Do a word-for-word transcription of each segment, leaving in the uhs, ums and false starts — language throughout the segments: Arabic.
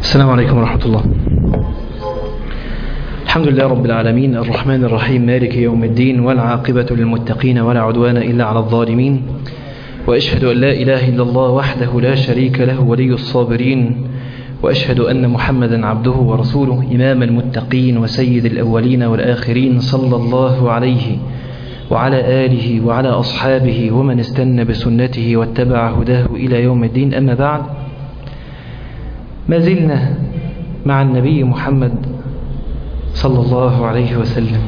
السلام عليكم ورحمة الله. الحمد لله رب العالمين الرحمن الرحيم مالك يوم الدين والعاقبة للمتقين ولا عدوان إلا على الظالمين، وأشهد أن لا إله إلا الله وحده لا شريك له ولي الصابرين، وأشهد أن محمدا عبده ورسوله إمام المتقين وسيد الأولين والآخرين، صلى الله عليه وعلى آله وعلى أصحابه ومن استنى بسنته واتبع هداه إلى يوم الدين. أما بعد، ما زلنا مع النبي محمد صلى الله عليه وسلم،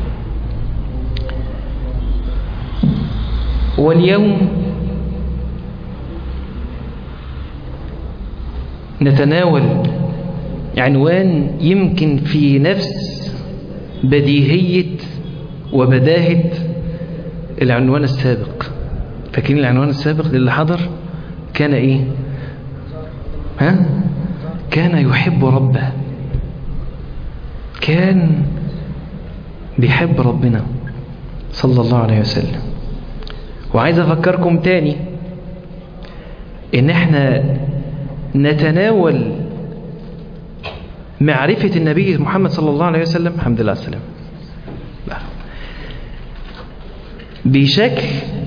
واليوم نتناول عنوان يمكن في نفس بديهية وبداهة العنوان السابق. فاكرين العنوان السابق للي حضر كان ايه؟ ها؟ كان يحب ربه، كان بيحب ربنا صلى الله عليه وسلم. وعايز افكركم تاني ان احنا نتناول معرفة النبي محمد صلى الله عليه وسلم، الحمد لله على السلامة، بشكل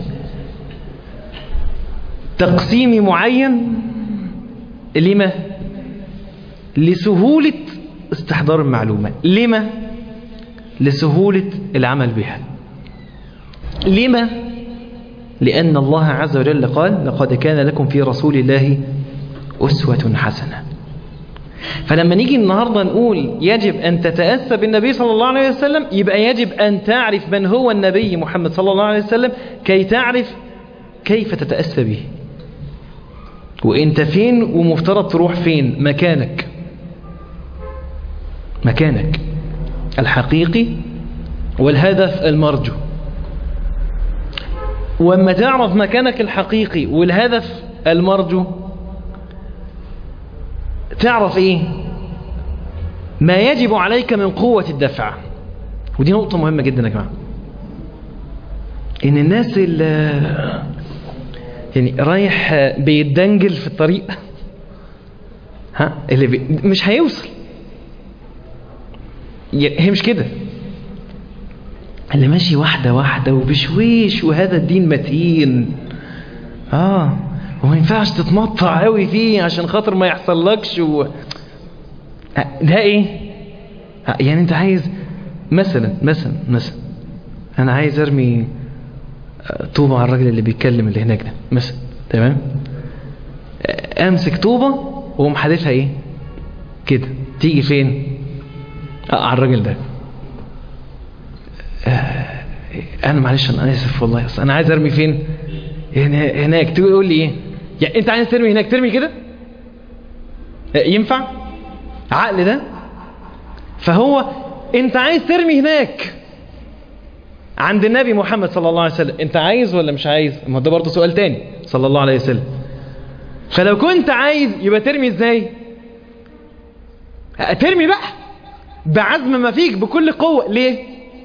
تقسيم معين. لما؟ لسهولة استحضار المعلومة. لما؟ لسهولة العمل بها. لما؟ لأن الله عز وجل قال: لقد كان لكم في رسول الله أسوة حسنة. فلما نيجي النهاردة نقول يجب أن تتأسى بالنبي صلى الله عليه وسلم، يبقى يجب أن تعرف من هو النبي محمد صلى الله عليه وسلم كي تعرف كيف تتأسى به، وإنت فين ومفترض تروح فين. مكانك مكانك الحقيقي والهدف المرجو. وأما تعرف مكانك الحقيقي والهدف المرجو، تعرف ايه ما يجب عليك من قوة الدفع. ودي نقطة مهمة جدا يا جماعة، ان الناس اللي يعني رايح بيتدنجل في الطريق، ها اللي بي مش هيوصل، هي مش كده. اللي ماشي واحدة واحدة وبشويش، وهذا الدين متين، اه وما ينفعش تتمطع قوي فيه عشان خاطر ما يحصلكش و... ده ايه؟ يعني انت عايز مثلا مثلا مثلا انا عايز ارمي طوبة على الراجل اللي بيتكلم اللي هناك ده مثلا، تمام؟ امسك طوبة واقوم حادفها ايه كده، تيجي فين؟ اه على الراجل ده. آه انا معلش انا اسف والله، اصل انا عايز ارمي فين؟ هناك. تقول لي ايه؟ يعني انت عايز ترمي هناك، ترمي كده؟ ينفع عقل ده؟ فهو انت عايز ترمي هناك عند النبي محمد صلى الله عليه وسلم، انت عايز ولا مش عايز؟ ما ده برضه سؤال تاني، صلى الله عليه وسلم. فلو كنت عايز يبقى ترمي ازاي؟ ترمي بقى بعزم ما فيك بكل قوة. ليه؟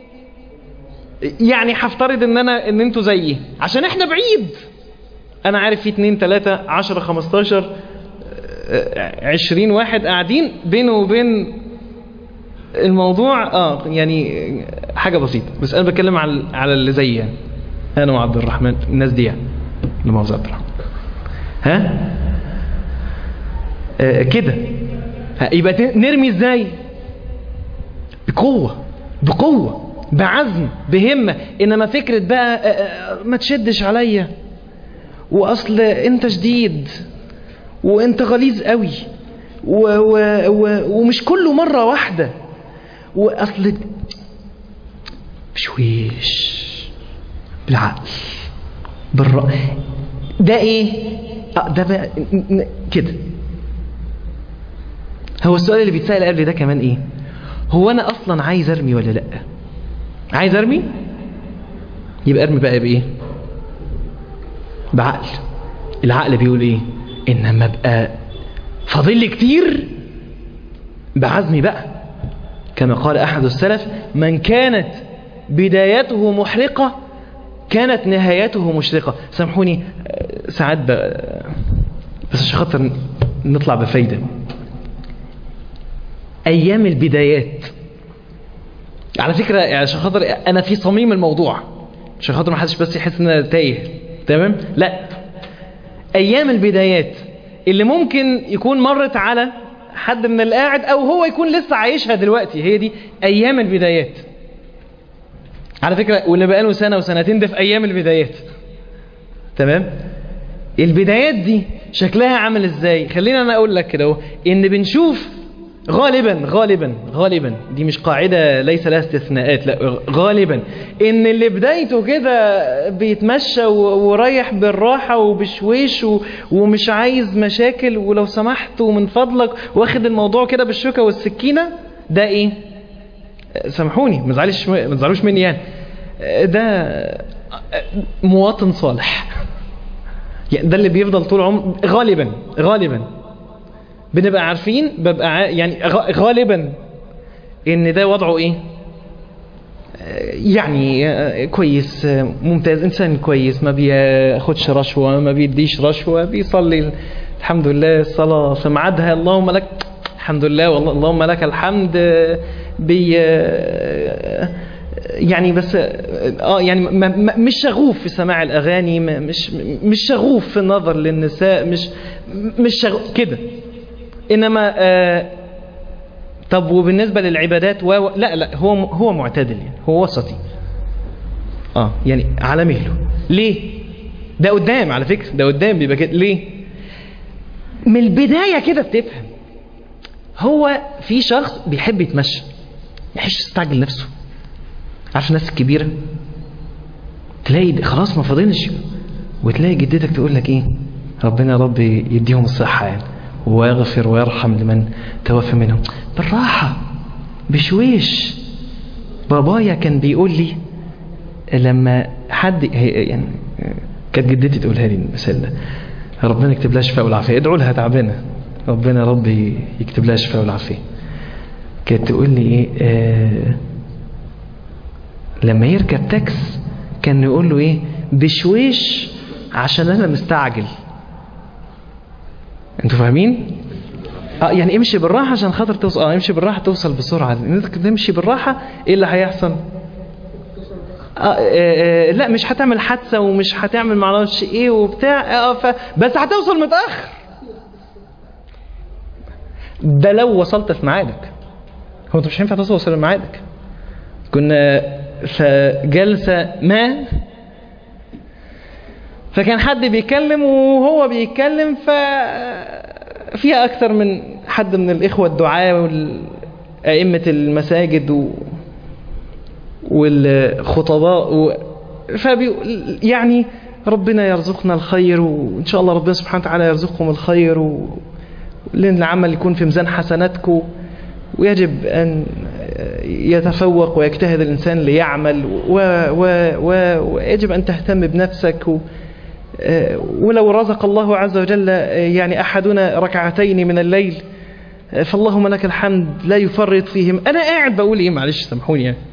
يعني هفترض ان انا ان انتوا زيي عشان احنا بعيد. انا عارف في اتنين تلاتة عشرة خمستاشر عشرين واحد قاعدين بينه وبين الموضوع اه يعني حاجة بسيطة، بس انا بتكلم على على اللي زيي، يعني انا وعبد الرحمن، الناس دي يعني لمؤاخذة عبد الرحمن، ها آه كده. يبقى نرمي ازاي؟ بقوة بقوة بعزم بهمة. انما فكرة بقى ما تشدش عليا، واصل انت شديد وانت غليظ قوي و و و ومش كله مرة واحدة، واصل بشويش بالعقل بالرأي. ده ايه؟ اه ده بقى كده. هو السؤال اللي بيتسأل قبل ده كمان ايه؟ هو انا اصلا عايز ارمي ولا لا؟ عايز ارمي؟ يبقى ارمي بقى بايه؟ بعقل. العقل بيقول ايه؟ انما ابقى فاضل لي كتير، بعزمي بقى. كما قال احد السلف: من كانت بدايته محرقة كانت نهايته مشرقة. سامحوني ساعات بس عشان خاطر نطلع بفايدة. ايام البدايات. على فكرة عشان خاطر انا في صميم الموضوع، عشان خاطر ما حدش بس يحس ان انا تايه، تمام؟ لا، ايام البدايات اللي ممكن يكون مرت على حد من القاعد او هو يكون لسه عايشها دلوقتي، هي دي ايام البدايات. على فكرة واللي بقاله سنة وسنتين ده في ايام البدايات، تمام؟ البدايات دي شكلها عامل ازاي؟ خلينا انا اقول لك كده، ان بنشوف غالبا غالبا غالبا دي مش قاعدة ليس لها استثناءات، لا غالبا ان اللي بدايته كده بيتمشى ورايح بالراحة وبشويش ومش عايز مشاكل ولو سمحت ومن فضلك واخد الموضوع كده بالشوكة والسكينة، ده ايه؟ سامحوني ما تزعلوش ما تزعلوش مني يعني، ده مواطن صالح. يعني ده اللي بيفضل طول عمره غالبا غالبا بنبقى عارفين، ببقى يعني غالبا ان ده وضعه ايه، يعني كويس ممتاز، انسان كويس، ما بياخدش رشوة، ما بيديش رشوة، بيصلي الحمد لله الصلاة في ميعادها، اللهم لك الحمد لله والله اللهم لك الحمد، بي يعني بس اه يعني مش شغوف في سماع الاغاني، مش مش شغوف في النظر للنساء، مش مش شغوف كده. انما آه طب وبالنسبه للعبادات و... لا لا هو هو معتدل، يعني هو وسطي، اه يعني على مهله. ليه؟ ده قدام على فكره، ده قدام بيبقى كده. ليه؟ من البدايه كده بتفهم هو في شخص بيحب يتمشى، ما يحبش يستعجل نفسه. عارف الناس الكبيره تلاقي خلاص ما فاضلش، وتلاقي جدتك تقول لك ايه، ربنا يا رب يديهم الصحه يعني ويغفر ويرحم لمن توفى منهم، بالراحة بشويش. بابايا كان بيقول لي لما حد يعني كانت جدتي تقولها لي المثال ده، ربنا يكتب لها شفاء والعافية، ادعوا لها تعبانة ربنا يا رب يكتب لها شفاء والعافية. كانت تقول لي ايه آه لما يركب تاكس كان يقول له ايه، بشويش عشان انا مستعجل. انتوا فاهمين؟ اه يعني امشي بالراحه عشان خاطر توصل، اه امشي بالراحه توصل بسرعه. انك تمشي بالراحه ايه اللي هيحصل؟ آه آه آه لا مش هتعمل حادثه ومش هتعمل معرفش ايه وبتاع، اه ف بس هتوصل متاخر. ده لو وصلت في ميعادك، هو انت مش هينفع توصل في ميعادك. كنا في جلسه ما، فكان حد بيتكلم وهو بيتكلم ف فيها أكثر من حد من الإخوة الدعاة وأئمة المساجد و... والخطباء و... فبي... يعني ربنا يرزقنا الخير، وإن شاء الله ربنا سبحانه وتعالى يرزقكم الخير، و... لأن العمل يكون في ميزان حسناتكم، ويجب أن يتفوق ويجتهد الإنسان ليعمل، و... و... و... ويجب أن تهتم بنفسك، و... ولو رزق الله عز وجل يعني أحدنا ركعتين من الليل فاللهم لك الحمد لا يفرط فيهم. أنا قاعد بقول إيه، معلش سامحوني يعني،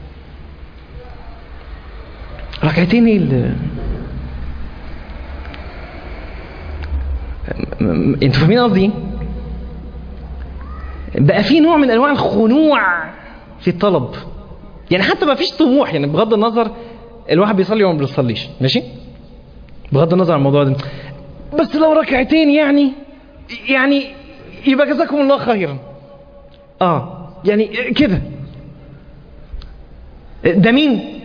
ركعتين ال... انتوا فاهمين قصدي؟ بقى في نوع من أنواع الخنوع في الطلب، يعني حتى ما فيش طموح، يعني بغض النظر الواحد بيصلي وما بيصليش ماشي، بغض النظر عن الموضوع ده، بس لو ركعتين يعني يعني يبقى جزاكم الله خيرا، اه يعني كده. ده مين؟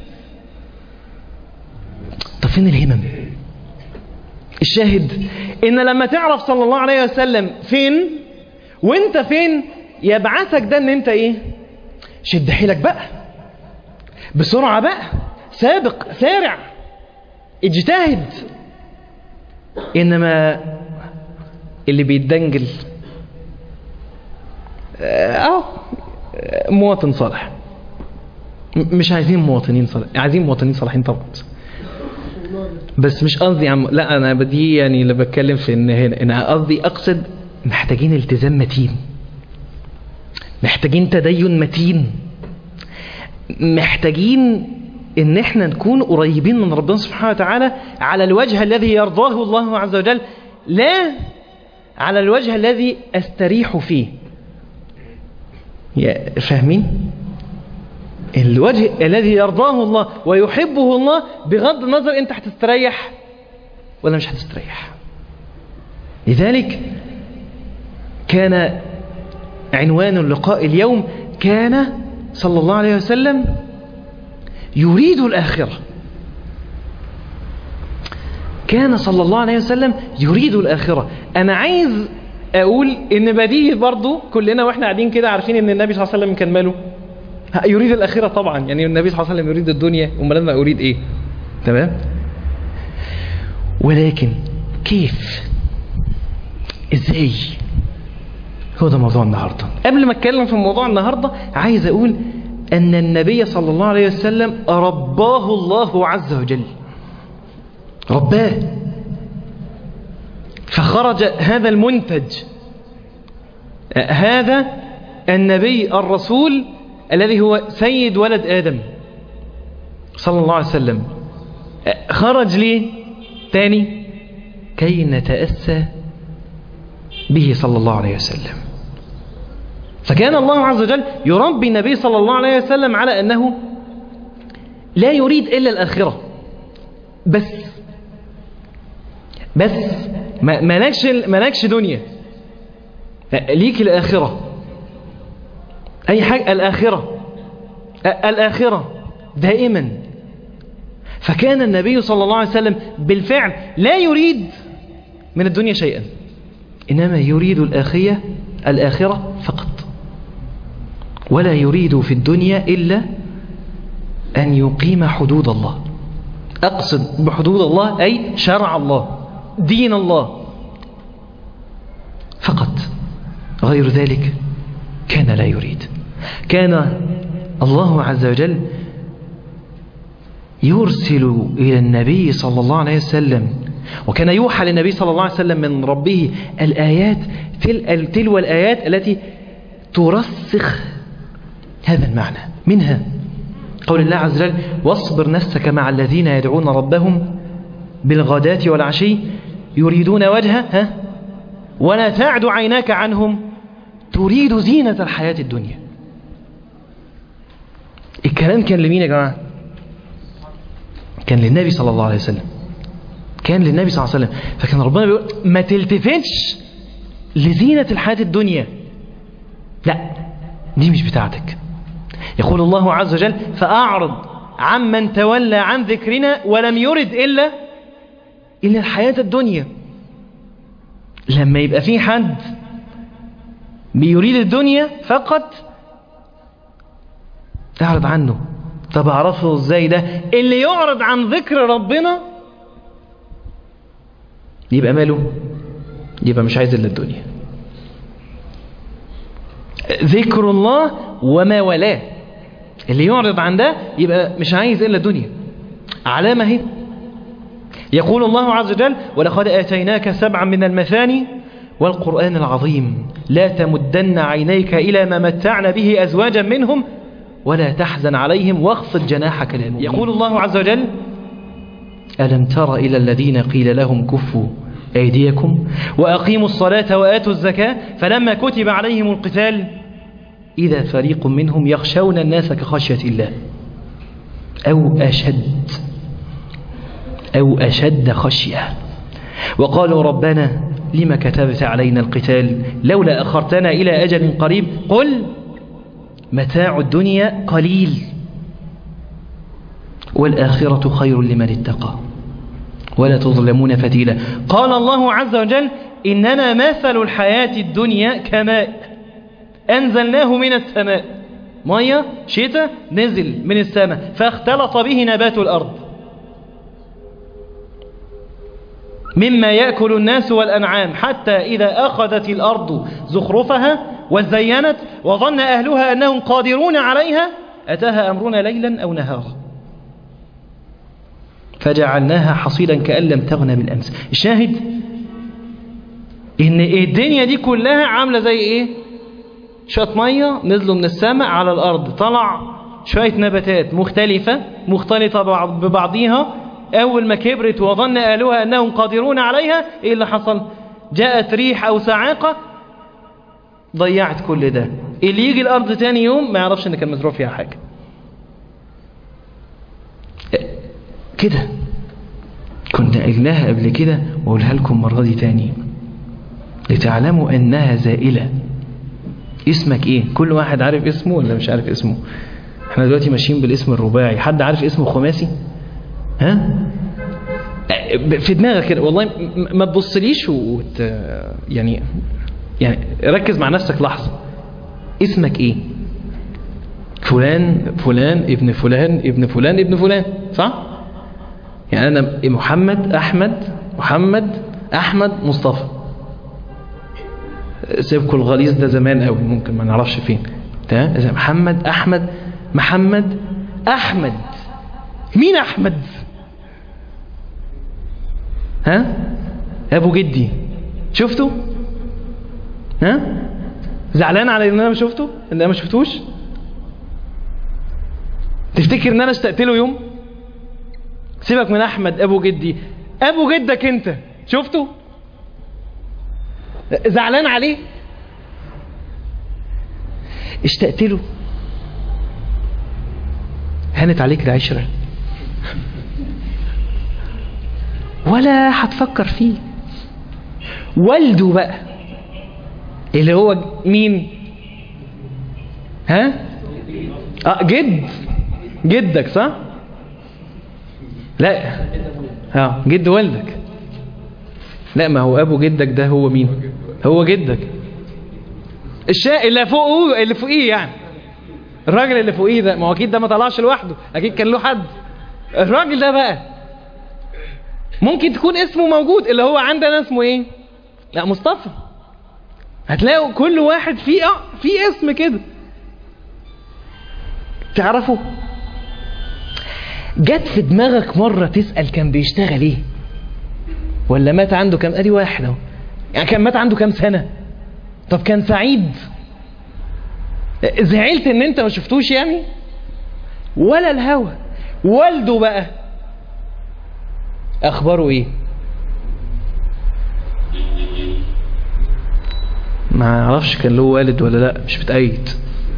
طب فين الهمم؟ الشاهد ان لما تعرف صلى الله عليه وسلم فين وانت فين، يبعثك ده ان انت ايه، شد حيلك بقى بسرعة بقى، سابق سارع اجتهد. انما اللي بيتدنجل اه مواطن صالح، مش عايزين مواطنين صالح، عايزين مواطنين صالحين طبعا، بس مش قصدي عم لا انا بدي يعني اللي بتكلم في ان هنا انا قصدي اقصد محتاجين التزام متين، محتاجين تدين متين، محتاجين ان احنا نكون قريبين من ربنا سبحانه وتعالى على الوجه الذي يرضاه الله عز وجل، لا على الوجه الذي استريح فيه. فاهمين؟ الوجه الذي يرضاه الله ويحبه الله بغض النظر انت هتستريح ولا مش هتستريح. لذلك كان عنوان اللقاء اليوم كان صلى الله عليه وسلم يريد الآخرة. كان صلى الله عليه وسلم يريد الآخرة. أنا عايز أقول إن بديهي برضو كلنا وإحنا قاعدين كده عارفين إن النبي صلى الله عليه وسلم كان ماله يريد الآخرة طبعا. يعني النبي صلى الله عليه وسلم يريد الدنيا، أمال أنا أريد إيه؟ تمام؟ ولكن كيف؟ إزاي؟ هو ده موضوع النهاردة. قبل ما أتكلم في موضوع النهاردة عايز أقول أن النبي صلى الله عليه وسلم رباه الله عز وجل، رباه، فخرج هذا المنتج، هذا النبي الرسول الذي هو سيد ولد آدم صلى الله عليه وسلم، خرج ليه تاني؟ كي نتأسى به صلى الله عليه وسلم. فكان الله عز وجل يربي النبي صلى الله عليه وسلم على أنه لا يريد إلا الآخرة بس بس مالكش مالكش دنيا، ليك الآخرة، أي حاجة الآخرة الآخرة دائما. فكان النبي صلى الله عليه وسلم بالفعل لا يريد من الدنيا شيئا، إنما يريد الآخرة الآخرة فقط، ولا يريد في الدنيا إلا أن يقيم حدود الله. أقصد بحدود الله أي شرع الله، دين الله فقط، غير ذلك كان لا يريد. كان الله عز وجل يرسل إلى النبي صلى الله عليه وسلم، وكان يوحى للنبي صلى الله عليه وسلم من ربه الآيات تل تلو الآيات التي ترسخ هذا المعنى. منها قول الله عز وجل: واصبر نفسك مع الذين يدعون ربهم بالغداة والعشي يريدون وجهه ها ولا تعد عيناك عنهم تريد زينة الحياة الدنيا. الكلام كان لمين يا جماعة؟ كان للنبي صلى الله عليه وسلم، كان للنبي صلى الله عليه وسلم. فكان ربنا بيقول ما تلتفتش لزينة الحياة الدنيا، لا دي مش بتاعتك. يقول الله عز وجل: فأعرض عمن تولى عن ذكرنا ولم يرد إلا إلا الحياة الدنيا. لما يبقى في حد بيريد الدنيا فقط اعرض عنه. طب اعرفه ازاي ده؟ اللي يعرض عن ذكر ربنا يبقى ماله؟ يبقى مش عايز الا الدنيا. ذكر الله وما ولاه، اللي يعرض عن ده يبقى مش عايز الا الدنيا. علامة هي يقول الله عز وجل: ولقد آتيناك سبعا من المثاني والقرآن العظيم لا تمدن عينيك إلى ما متعنا به أزواجا منهم ولا تحزن عليهم واخفض جناحك للمؤمنين. يقول الله عز وجل: ألم تر إلى الذين قيل لهم كفوا أيديكم وأقيموا الصلاة وآتوا الزكاة فلما كتب عليهم القتال إذا فريق منهم يخشون الناس كخشية الله أو أشد أو أشد خشية وقالوا ربنا لما كتبت علينا القتال لولا أخرتنا إلى أجل قريب قل متاع الدنيا قليل والآخرة خير لمن اتقى ولا تظلمون فتيلا. قال الله عز وجل: إننا مثل الحياة الدنيا كماء أنزلناه من السماء، مية شتاء نزل من السماء فاختلط به نبات الأرض مما يأكل الناس والأنعام حتى إذا أخذت الأرض زخرفها وزينت وظن أهلها أنهم قادرون عليها أتاها أمرنا ليلا أو نهارا فجعلناها حصيدا كأن لم تغن بالأمس. الشاهد إن الدنيا دي كلها عاملة زي إيه؟ شوية مية نزلوا من السماء على الأرض، طلع شوية نباتات مختلفة مختلطة ببعضها، أول ما كبرت وظن أهلها أنهم قادرون عليها إيه اللي حصل؟ جاءت ريح أو صاعقة ضيعت كل ده اللي يجي الأرض تاني يوم ما يعرفش إن كان مزروع فيها حاجة. كده كنت قايلها قبل كده وأقولها لكم مرة دي تاني لتعلموا أنها زائلة. اسمك إيه؟ كل واحد عارف اسمه ولا مش عارف اسمه؟ احنا دلوقتي ماشيين بالاسم الرباعي. حد عارف اسمه خماسي؟ ها؟ في دماغك كده والله ما تبصليش وت... يعني يعني ركز مع نفسك لحظة. اسمك ايه؟ فلان فلان ابن فلان ابن فلان ابن فلان، صح؟ يعني انا محمد احمد محمد احمد مصطفى. سيبكوا الغليظ ده زمان قوي ممكن ما نعرفش فين. تمام؟ محمد احمد محمد احمد. مين احمد؟ ها؟ ابو جدي. شفته؟ ها؟ زعلان على ان انا ما شفته؟ ان انا ما شفتوش؟ تفتكر ان انا اشتقت له يوم؟ سيبك من احمد ابو جدي، ابو جدك انت شفته؟ زعلان عليه؟ اشتقت له؟ هانت عليك العشرة ولا هتفكر فيه. والده بقى اللي هو مين؟ ها؟ اه جد جدك، صح؟ لا اه جد والدك. لا ما هو ابو جدك ده هو مين؟ هو جدك الشاء اللي فوقه اللي فوقيه، يعني الراجل اللي فوقيه ده. ما هو اكيد ده ما طلعش لوحده، اكيد كان له حد. الراجل ده بقى ممكن تكون اسمه موجود، اللي هو عندنا اسمه ايه؟ لا مصطفى. هتلاقوا كل واحد فيه اه في اسم كده تعرفه. جت في دماغك مرة تسأل كان بيشتغل ايه؟ ولا مات عنده كام؟ ادي واحد اهو. يعني كان مات عنده كام سنة؟ طب كان سعيد؟ زعلت ان انت ما شفتوش يعني؟ ولا الهوى. والده بقى اخباره ايه؟ ما اعرفش كان له والد ولا لا، مش متأيد.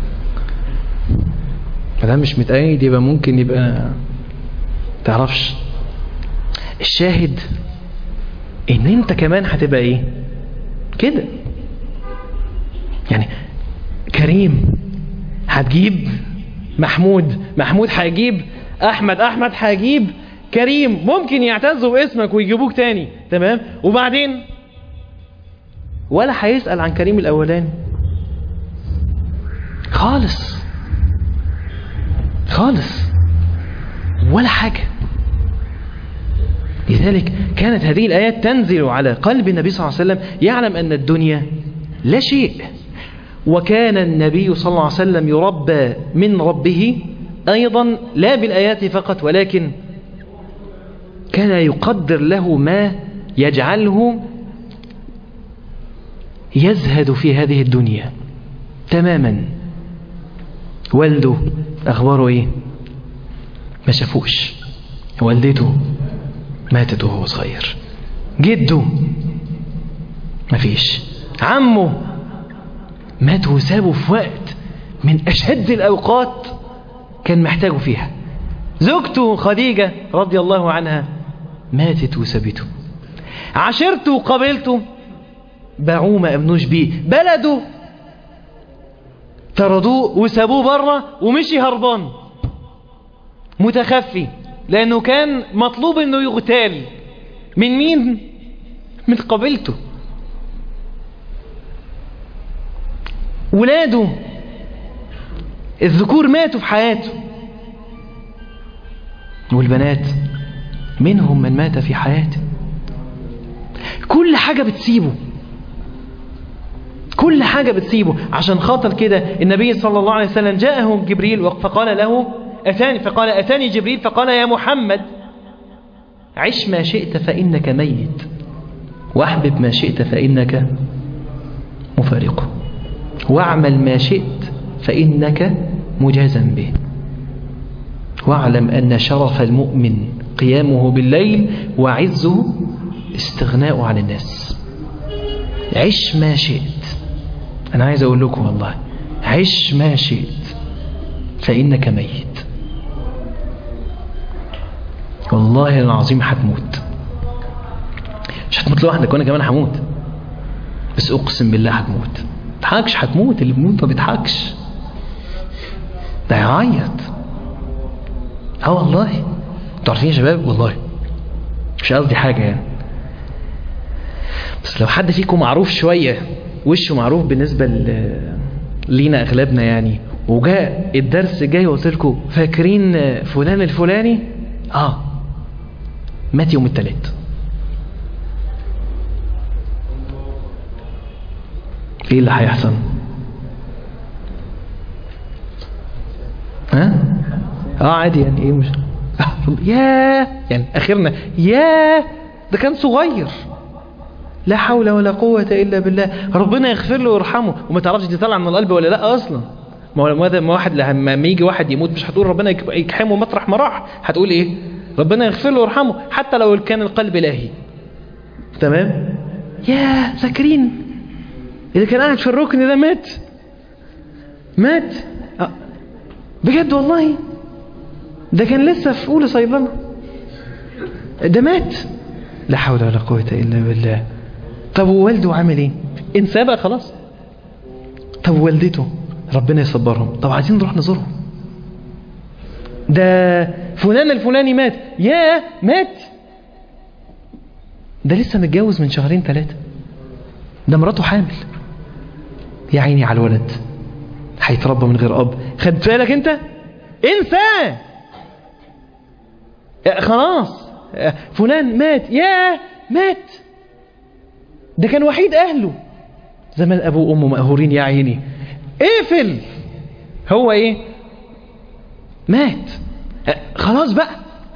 ما مش متأيد يبقى ممكن يبقى تعرفش. الشاهد ان انت كمان هتبقى ايه كده. يعني كريم هتجيب محمود، محمود هيجيب احمد، احمد هيجيب كريم. ممكن يعتزوا باسمك ويجيبوك تاني، تمام؟ وبعدين ولا هيسأل عن كريم الاولاني خالص خالص ولا حاجة. لذلك كانت هذه الآيات تنزل على قلب النبي صلى الله عليه وسلم يعلم أن الدنيا لا شيء. وكان النبي صلى الله عليه وسلم يربى من ربه أيضا لا بالآيات فقط، ولكن كان يقدر له ما يجعله يزهد في هذه الدنيا تماما. والده أخباره إيه؟ ما شافوش. والدته ماتت وهو صغير. جده ما فيش. عمه مات وسابه في وقت من أشد الأوقات كان محتاجه فيها. زوجته خديجة رضي الله عنها ماتت وسابته. عشيرته وقبيلته باعوه ما أمنوش بيه. بلده طردوه وسابوه بره ومشي هربان متخفي، لأنه كان مطلوب أنه يغتال. من مين؟ من قبيلته. ولاده الذكور ماتوا في حياته، والبنات منهم من مات في حياته. كل حاجة بتسيبه، كل حاجة بتسيبه. عشان خاطر كده النبي صلى الله عليه وسلم جاءه جبريل فقال له أتاني فقال أتاني جبريل فقال يا محمد عش ما شئت فإنك ميت، واحبب ما شئت فإنك مفارقه، واعمل ما شئت فإنك مجازا به، واعلم أن شرف المؤمن قيامه بالليل وعزه استغناء عن الناس. عش ما شئت. أنا عايز أقول لكم والله عش ما شئت فإنك ميت. والله العظيم هتموت، مش هتموت لوحدك وانا كمان هموت، بس اقسم بالله هتموت. تضحكش، هتموت. اللي بيموت ما بيضحكش، ده يعيط. اه والله. انتوا عارفين يا شباب، والله مش قصدي حاجه يعني، بس لو حد فيكم معروف شويه، وشه معروف بالنسبه لينا اغلبنا يعني، وجاء الدرس جاي وقلت لكم فاكرين فلان الفلاني، اه مات يوم الثلاث، ايه اللي هيحصل؟ ها؟ اه عادي يعني، ايه مش ياه يعني اخرنا، ياه ده كان صغير، لا حول ولا قوة الا بالله، ربنا يغفر له ويرحمه. وما تعرفش دي طالعه من القلب ولا لا اصلا. ما هو لما واحد لما يجي واحد يموت مش هتقول ربنا يكحمه مطرح ما راح، هتقول ايه؟ ربنا يغفر له ويرحمه، حتى لو كان القلب لاهي. تمام؟ ياه فاكرين اللي كان قاعد في الركن ده مات؟ مات أه. بجد والله، ده كان لسه في اولى صيدله، ده مات. لا حول ولا قوة الا بالله. طب ووالده عامل ايه؟ انساه بقى خلاص. طب والدته ربنا يصبرهم، طب عايزين نروح نزورهم. ده فلان الفلاني مات، ياه مات، ده لسه متجوز من شهرين ثلاثة، ده مراته حامل، يا عيني على الولد هيتربى من غير اب. خدت بالك انت؟ انساه خلاص. فلان مات، ياه مات، ده كان وحيد اهله، زمان ابوه وامه مقهورين يا عيني. اقفل. هو ايه؟ مات خلاص بقى.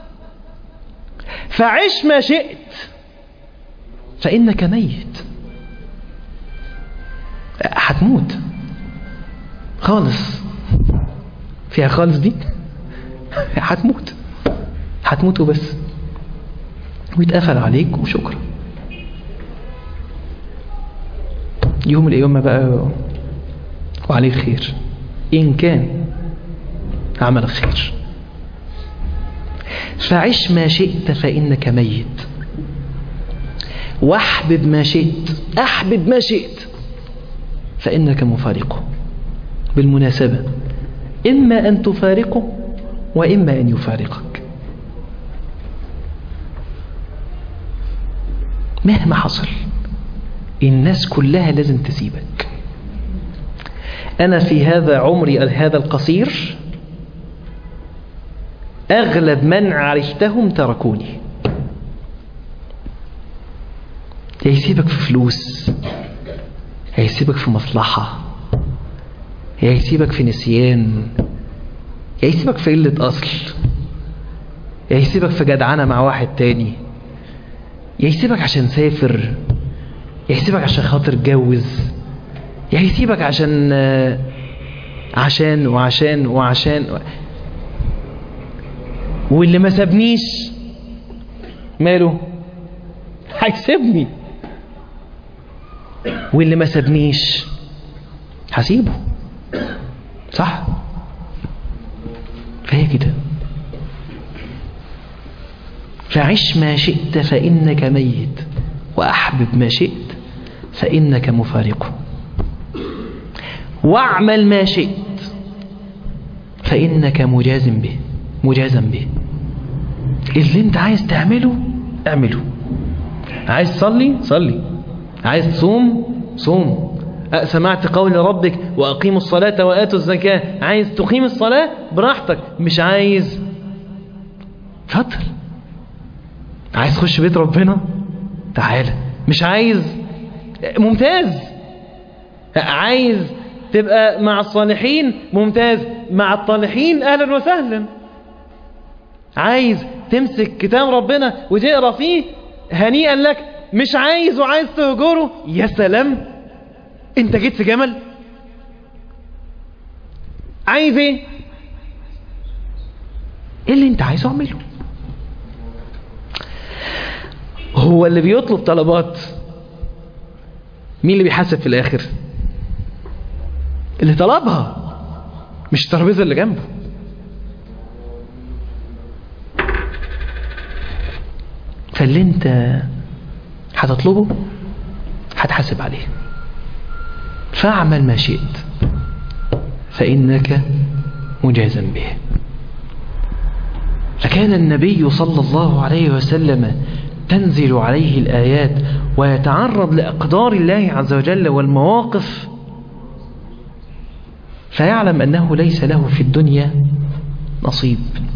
فعش ما شئت فانك ميت. هتموت خالص، فيها خالص دي. هتموت، هتموت وبس، ويتقفل عليك وشكرا. يوم القيامة بقى وعليه خير إن كان عمل خير. فعش ما شئت فإنك ميت، واحبب ما شئت، أحبب ما شئت فإنك مفارقه. بالمناسبة إما أن تفارقه وإما أن يفارقك. مهما حصل الناس كلها لازم تسيبك. أنا في هذا عمري هذا القصير أغلب من عرفتهم تركوني. يسيبك في فلوس، يسيبك في مصلحة، يسيبك في نسيان، يسيبك في قلة أصل، يسيبك في جدعنة مع واحد تاني، يسيبك عشان سافر، يسيبك عشان خاطر اتجوز، يسيبك عشان عشان وعشان وعشان واللي ما سابنيش ماله؟ هيسيبني. واللي ما سابنيش هسيبه، صح؟ فهي كده. فعش ما شئت فإنك ميت، وأحبب ما شئت فإنك مفارقه، واعمل ما شئت فإنك مجاز به مجازا به. اللي انت عايز تعمله اعمله. عايز تصلي صلي، عايز تصوم صوم. سمعت قول ربك وأقيموا الصلاة وآتوا الزكاة، عايز تقيم الصلاة براحتك، مش عايز اتفضل. عايز تخش بيت ربنا تعالى، مش عايز ممتاز. عايز تبقى مع الصالحين ممتاز، مع الطالحين أهلا وسهلا. عايز تمسك كتاب ربنا وتقرأ فيه هنيئا لك، مش عايز وعايز تهجره، يا سلام انت جيت في جمل. عايز ايه؟ ايه اللي انت عايزه اعمله. هو اللي بيطلب طلبات مين اللي بيحاسب في الاخر؟ اللي طلبها، مش الترابيزة اللي جنبه. فاللي انت هتطلبه هتحاسب عليه. فاعمل ما شئت فإنك مجازا به. فكان النبي صلى الله عليه وسلم تنزل عليه الآيات ويتعرض لأقدار الله عز وجل والمواقف، فيعلم أنه ليس له في الدنيا نصيب،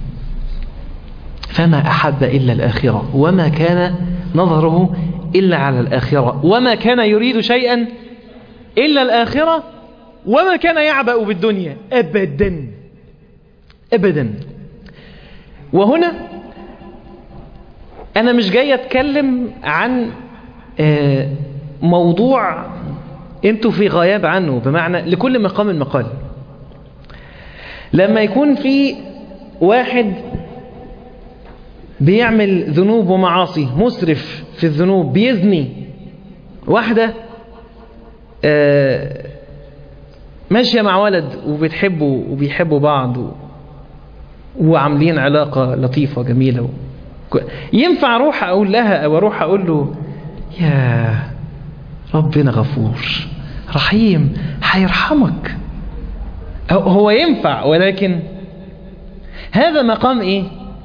فما أحب إلا الآخرة، وما كان نظره إلا على الآخرة، وما كان يريد شيئا إلا الآخرة، وما كان يعبأ بالدنيا أبدا أبدا. وهنا أنا مش جاي أتكلم عن موضوع أنتوا في غياب عنه، بمعنى لكل مقام مقال. لما يكون في واحد بيعمل ذنوب ومعاصي، مسرف في الذنوب، بيزني، واحدة ماشية مع ولد وبتحبوا وبيحبوا بعض وعاملين علاقة لطيفة جميلة، ينفع اروح اقول لها او اروح اقول له يا ربنا غفور رحيم هيرحمك؟ هو ينفع، ولكن هذا مقام ايه؟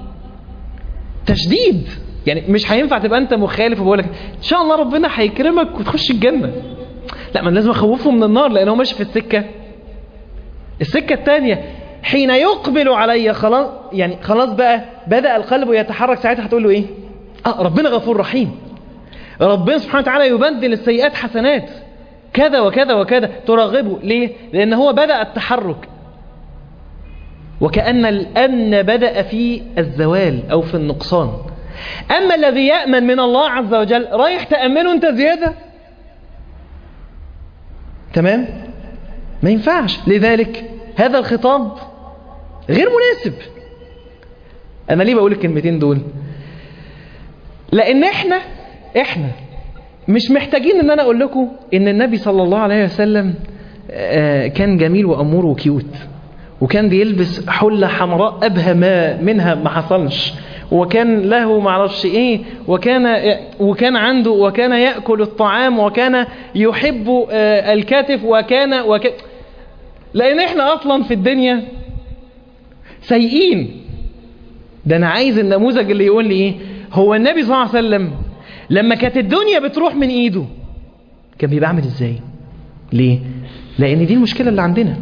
تشديد. يعني مش هينفع تبقى انت مخالف وبقولك ان شاء الله ربنا هيكرمك وتخش الجنة. لا، من لازم اخوفه من النار لانه ماشي في السكة السكة الثانية. حين يقبل علي خلاص، يعني خلاص بقى بدأ القلب يتحرك، ساعتها هتقول له ايه؟ اه ربنا غفور رحيم، ربنا سبحانه وتعالى يبدل السيئات حسنات، كذا وكذا وكذا، ترغبه. ليه؟ لان هو بدأ التحرك، وكأن الأمن بدأ في الزوال أو في النقصان. أما الذي يأمن من الله عز وجل رايح تأمنه أنت زيادة، تمام؟ ما ينفعش. لذلك هذا الخطاب غير مناسب. أنا ليه بقول الكلمتين دول؟ لأن إحنا إحنا مش محتاجين إن أنا أقول لكم إن النبي صلى الله عليه وسلم كان جميل وأمور وكيوت، وكان بيلبس حلة حمراء أبهى ما منها ما حصلش، وكان له معرفش إيه، وكان وكان عنده وكان يأكل الطعام، وكان يحب الكتف، وكان وكان لأن إحنا أصلا في الدنيا سيئين. ده أنا عايز النموذج اللي يقول لي إيه؟ هو النبي صلى الله عليه وسلم لما كانت الدنيا بتروح من إيده كان بيبقى عامل إزاي؟ ليه؟ لأن دي المشكلة اللي عندنا.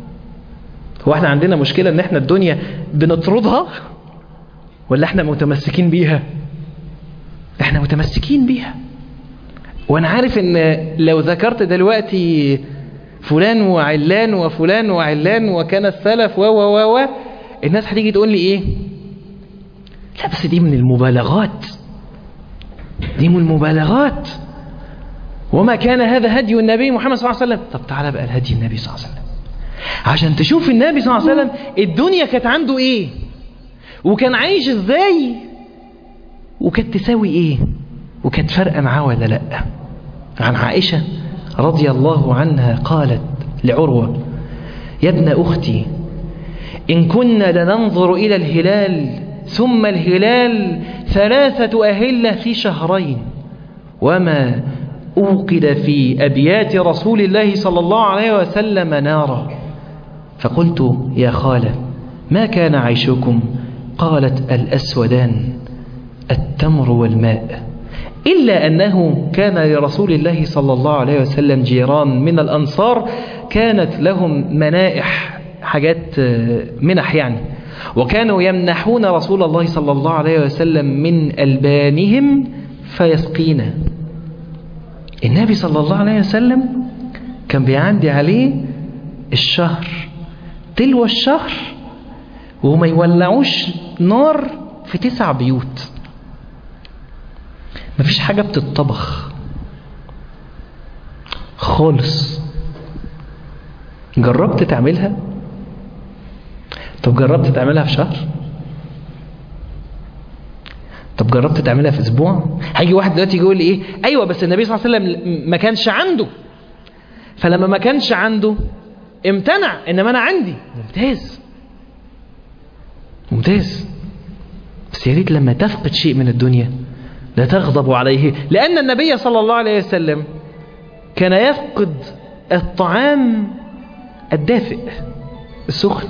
هو احنا عندنا مشكلة ان احنا الدنيا بنطردها ولا احنا متمسكين بيها؟ احنا متمسكين بيها. وانا عارف ان لو ذكرت دلوقتي فلان وعلان وفلان وعلان وكان السلف و و و الناس هتيجي تقول لي ايه؟ لا بس دي من المبالغات، دي من المبالغات، وما كان هذا هدي النبي محمد صلى الله عليه وسلم. طب تعالى بقى الهدي النبي صلى الله عليه وسلم عشان تشوف النبي صلى الله عليه وسلم الدنيا كانت عنده ايه، وكان عايش ازاي، وكانت تساوي ايه، وكانت فرقة معاه ولا لا. عن عائشة رضي الله عنها قالت لعروة: يا ابن أختي إن كنا لننظر إلى الهلال ثم الهلال ثلاثة أهلة في شهرين وما أوقد في أبيات رسول الله صلى الله عليه وسلم نارا. فقلت: يا خالة ما كان عيشكم؟ قالت: الأسودان التمر والماء، إلا أنه كان لرسول الله صلى الله عليه وسلم جيران من الأنصار كانت لهم منائح، حاجات منح يعني، وكانوا يمنحون رسول الله صلى الله عليه وسلم من ألبانهم فيسقينا. النبي صلى الله عليه وسلم كان بيعدي عليه الشهر تلو الشهر وما يولعوش نار في تسع بيوت، مفيش حاجة بتطبخ خالص. جربت تعملها؟ طب جربت تعملها في شهر؟ طب جربت تعملها في اسبوع؟ هيجي واحد دلوقتي يقول لي ايه؟ ايوه بس النبي صلى الله عليه وسلم ما كانش عنده، فلما ما كانش عنده امتنع، إنما أنا عندي. ممتاز ممتاز. بس يا ريت لما تفقد شيء من الدنيا لا تغضب عليه، لأن النبي صلى الله عليه وسلم كان يفقد الطعام الدافئ السخن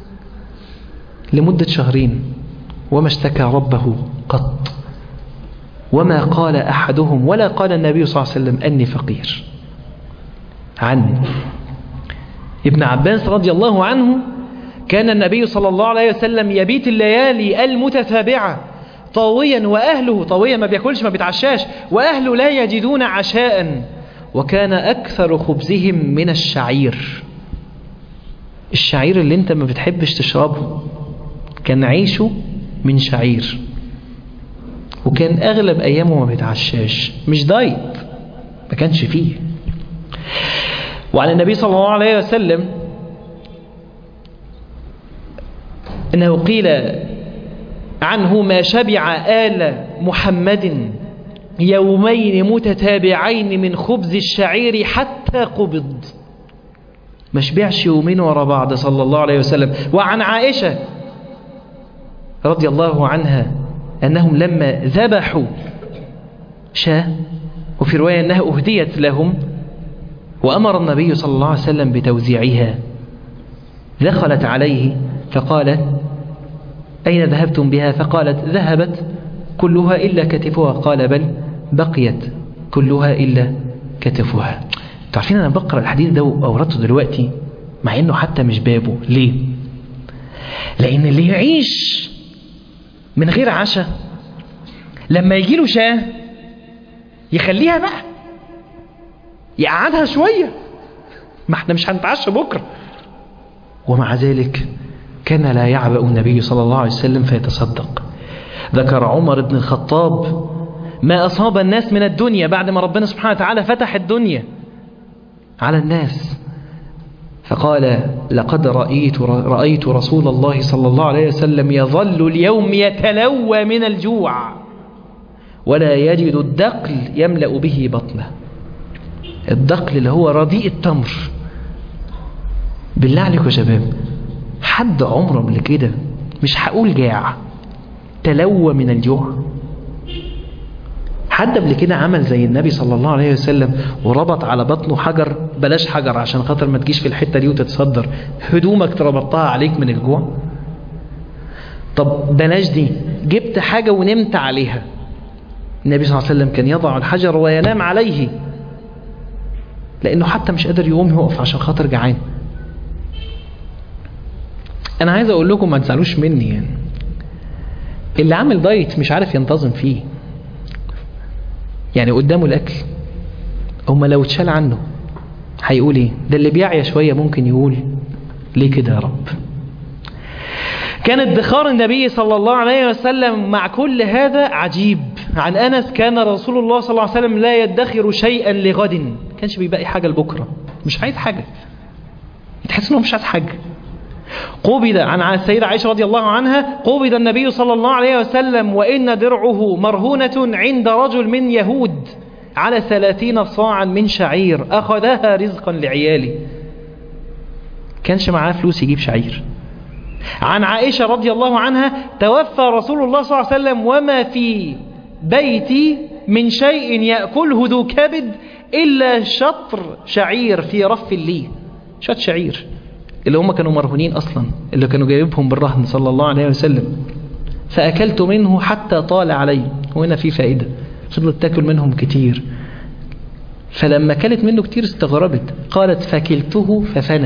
لمدة شهرين وما اشتكى ربه قط، وما قال أحدهم ولا قال النبي صلى الله عليه وسلم أني فقير. عن ابن عباس رضي الله عنه كان النبي صلى الله عليه وسلم يبيت الليالي المتتابعة طاويا، وأهله طاويا ما بيأكلش ما بيتعشاش، وأهله لا يجدون عشاء، وكان أكثر خبزهم من الشعير. الشعير اللي انت ما بتحبش تشربه كان عيشه من شعير، وكان أغلب أيامه ما بيتعشاش، مش دايت، ما كانش فيه. وعن النبي صلى الله عليه وسلم إنه قيل عنه ما شبع آل محمد يومين متتابعين من خبز الشعير حتى قبض. ما شبعش يومين ورا بعض صلى الله عليه وسلم. وعن عائشة رضي الله عنها أنهم لما ذبحوا شاة، وفي رواية أنها أهديت لهم، وأمر النبي صلى الله عليه وسلم بتوزيعها، دخلت عليه فقالت أين ذهبتم بها؟ فقالت ذهبت كلها إلا كتفها. قال بل بقيت كلها إلا كتفها. تعرفين أنا بقرأ الحديث ده وأورته دلوقتي مع أنه حتى مش بابه. ليه؟ لأن اللي يعيش من غير عشاء لما يجي له شاه يخليها بقى، يقعدها شوية، ما احنا مش هنتعشى بكرة. ومع ذلك كان لا يعبأ النبي صلى الله عليه وسلم فيتصدق. ذكر عمر بن الخطاب ما أصاب الناس من الدنيا بعد ما ربنا سبحانه وتعالى فتح الدنيا على الناس، فقال لقد رأيت, رأيت رسول الله صلى الله عليه وسلم يظل اليوم يتلوى من الجوع ولا يجد الدقل يملأ به بطنه. الدقل اللي هو رديء التمر. بالله عليكم يا شباب، حد عمره قبل كده، مش هقول جاع، تلوى من الجوع؟ حد قبل كده عمل زي النبي صلى الله عليه وسلم وربط على بطنه حجر؟ بلاش حجر عشان خاطر ما تجيش في الحتة دي وتتصدر، هدومك تربطها عليك من الجوع. طب بلاش دي، جبت حاجة ونمت عليها. النبي صلى الله عليه وسلم كان يضع الحجر وينام عليه لأنه حتى مش قادر يقوم يقف عشان خاطر جعان. أنا عايز أقول لكم ما تزعلوش مني، يعني اللي عامل دايت مش عارف ينتظم فيه، يعني قدامه الأكل، أما لو اتشال عنه هيقول إيه؟ ده اللي بيعيا شوية ممكن يقول ليه كده يا رب. كان ادخار النبي صلى الله عليه وسلم مع كل هذا عجيب. عن أنس كان رسول الله صلى الله عليه وسلم لا يدخر شيئا لغد، ما كانش بيبقي حاجة لبكرة، مش عايز حاجة، تحس انه مش عايز حاجة. قبض عن السيدة عائشة رضي الله عنها قبض النبي صلى الله عليه وسلم وإن درعه مرهونة عند رجل من يهود على ثلاثين صاعا من شعير أخذها رزقا لعيالي. كانش معاه فلوس يجيب شعير. عن عائشة رضي الله عنها توفى رسول الله صلى الله عليه وسلم وما في بيتي من شيء يأكله ذو كبد إلا شطر شعير في رف لي. شط شعير اللي هم كانوا مرهونين أصلا، اللي كانوا جايبهم بالرهن صلى الله عليه وسلم. فأكلت منه حتى طال علي. وهنا في فائدة، فضلت تاكل منهم كتير، فلما كلت منه كتير استغربت، قالت فكلته ففنى.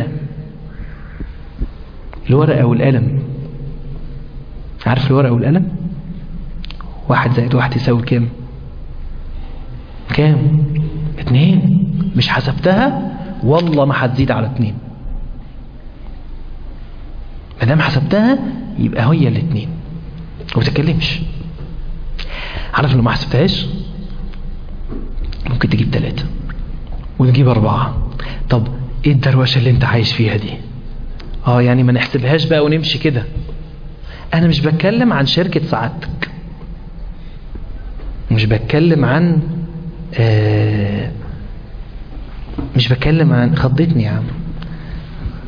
الورقة والقلم، عارف الورقة والقلم؟ واحد زائد واحد يساوي كام؟ كام؟ اتنين. مش حسبتها؟ والله ما هتزيد على اتنين. مادام حسبتها يبقى هي الاتنين وما تتكلمش. عارف لو ما حسبتهاش ممكن تجيب ثلاثة وتجيب أربعة. طب ايه الدروشة اللي انت عايش فيها دي؟ اه يعني ما نحسبهاش بقى ونمشي كده. انا مش بتكلم عن شركة سعادتك، مش بتكلم عن آه مش بتكلم عن خضتني يا عم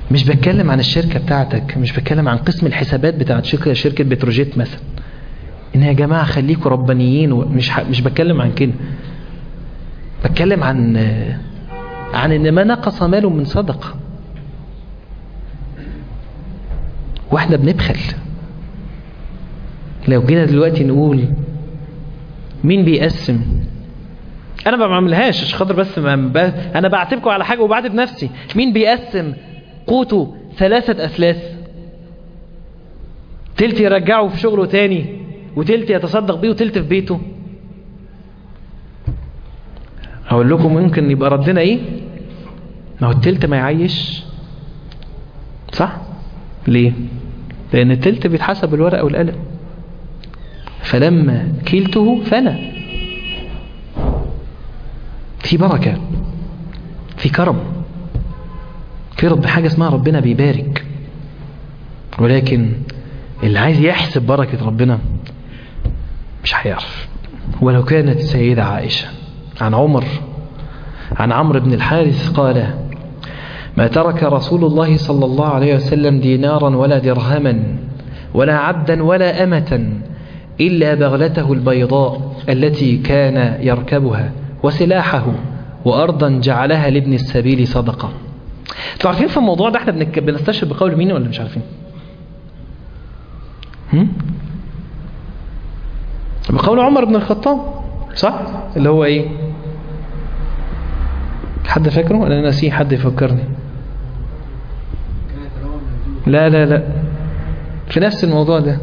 مش بتكلم عن الشركة بتاعتك، مش بتكلم عن قسم الحسابات بتاعت شركة شركة بتروجيت مثلا، ان يا جماعة خليكوا ربانيين، مش مش بتكلم عن كده. بتكلم عن عن ان ما نقص ماله من صدقة، واحنا بنبخل. لو جينا دلوقتي نقول مين بيقسم، انا ما بعملهاش عشان خاطر بس ما ب... انا بعاتبكم على حاجة وبعاتب نفسي. مين بيقسم قوته ثلاثة اثلاث؟ تلت يرجعه في شغله تاني، وتلت يتصدق بيه، وتلت في بيته. هقول لكم ممكن يبقى ردنا ايه؟ ما هو التلت ما يعيش، صح؟ ليه؟ لان التلت بيتحسب بالورقة والقلم. فلما كلته فنى، في بركة، في كرم، في رب حاجة اسمها ربنا بيبارك. ولكن اللي عايز يحسب بركة ربنا مش هيعرف. ولو كانت السيدة عائشة عن عمر عن عمرو بن الحارث قال: ما ترك رسول الله صلى الله عليه وسلم دينارا ولا درهما ولا عبدا ولا أمة إلا بغلته البيضاء التي كان يركبها وسلاحه وأرضا جعلها لابن السبيل صدقة. انتوا عارفين في الموضوع ده احنا بنستشهد بقول مين ولا مش عارفين؟ هم؟ بقول عمر بن الخطاب، صح؟ اللي هو ايه؟ حد فاكره ولا انا ناسيه؟ حد يفكرني. لا لا لا في نفس الموضوع ده،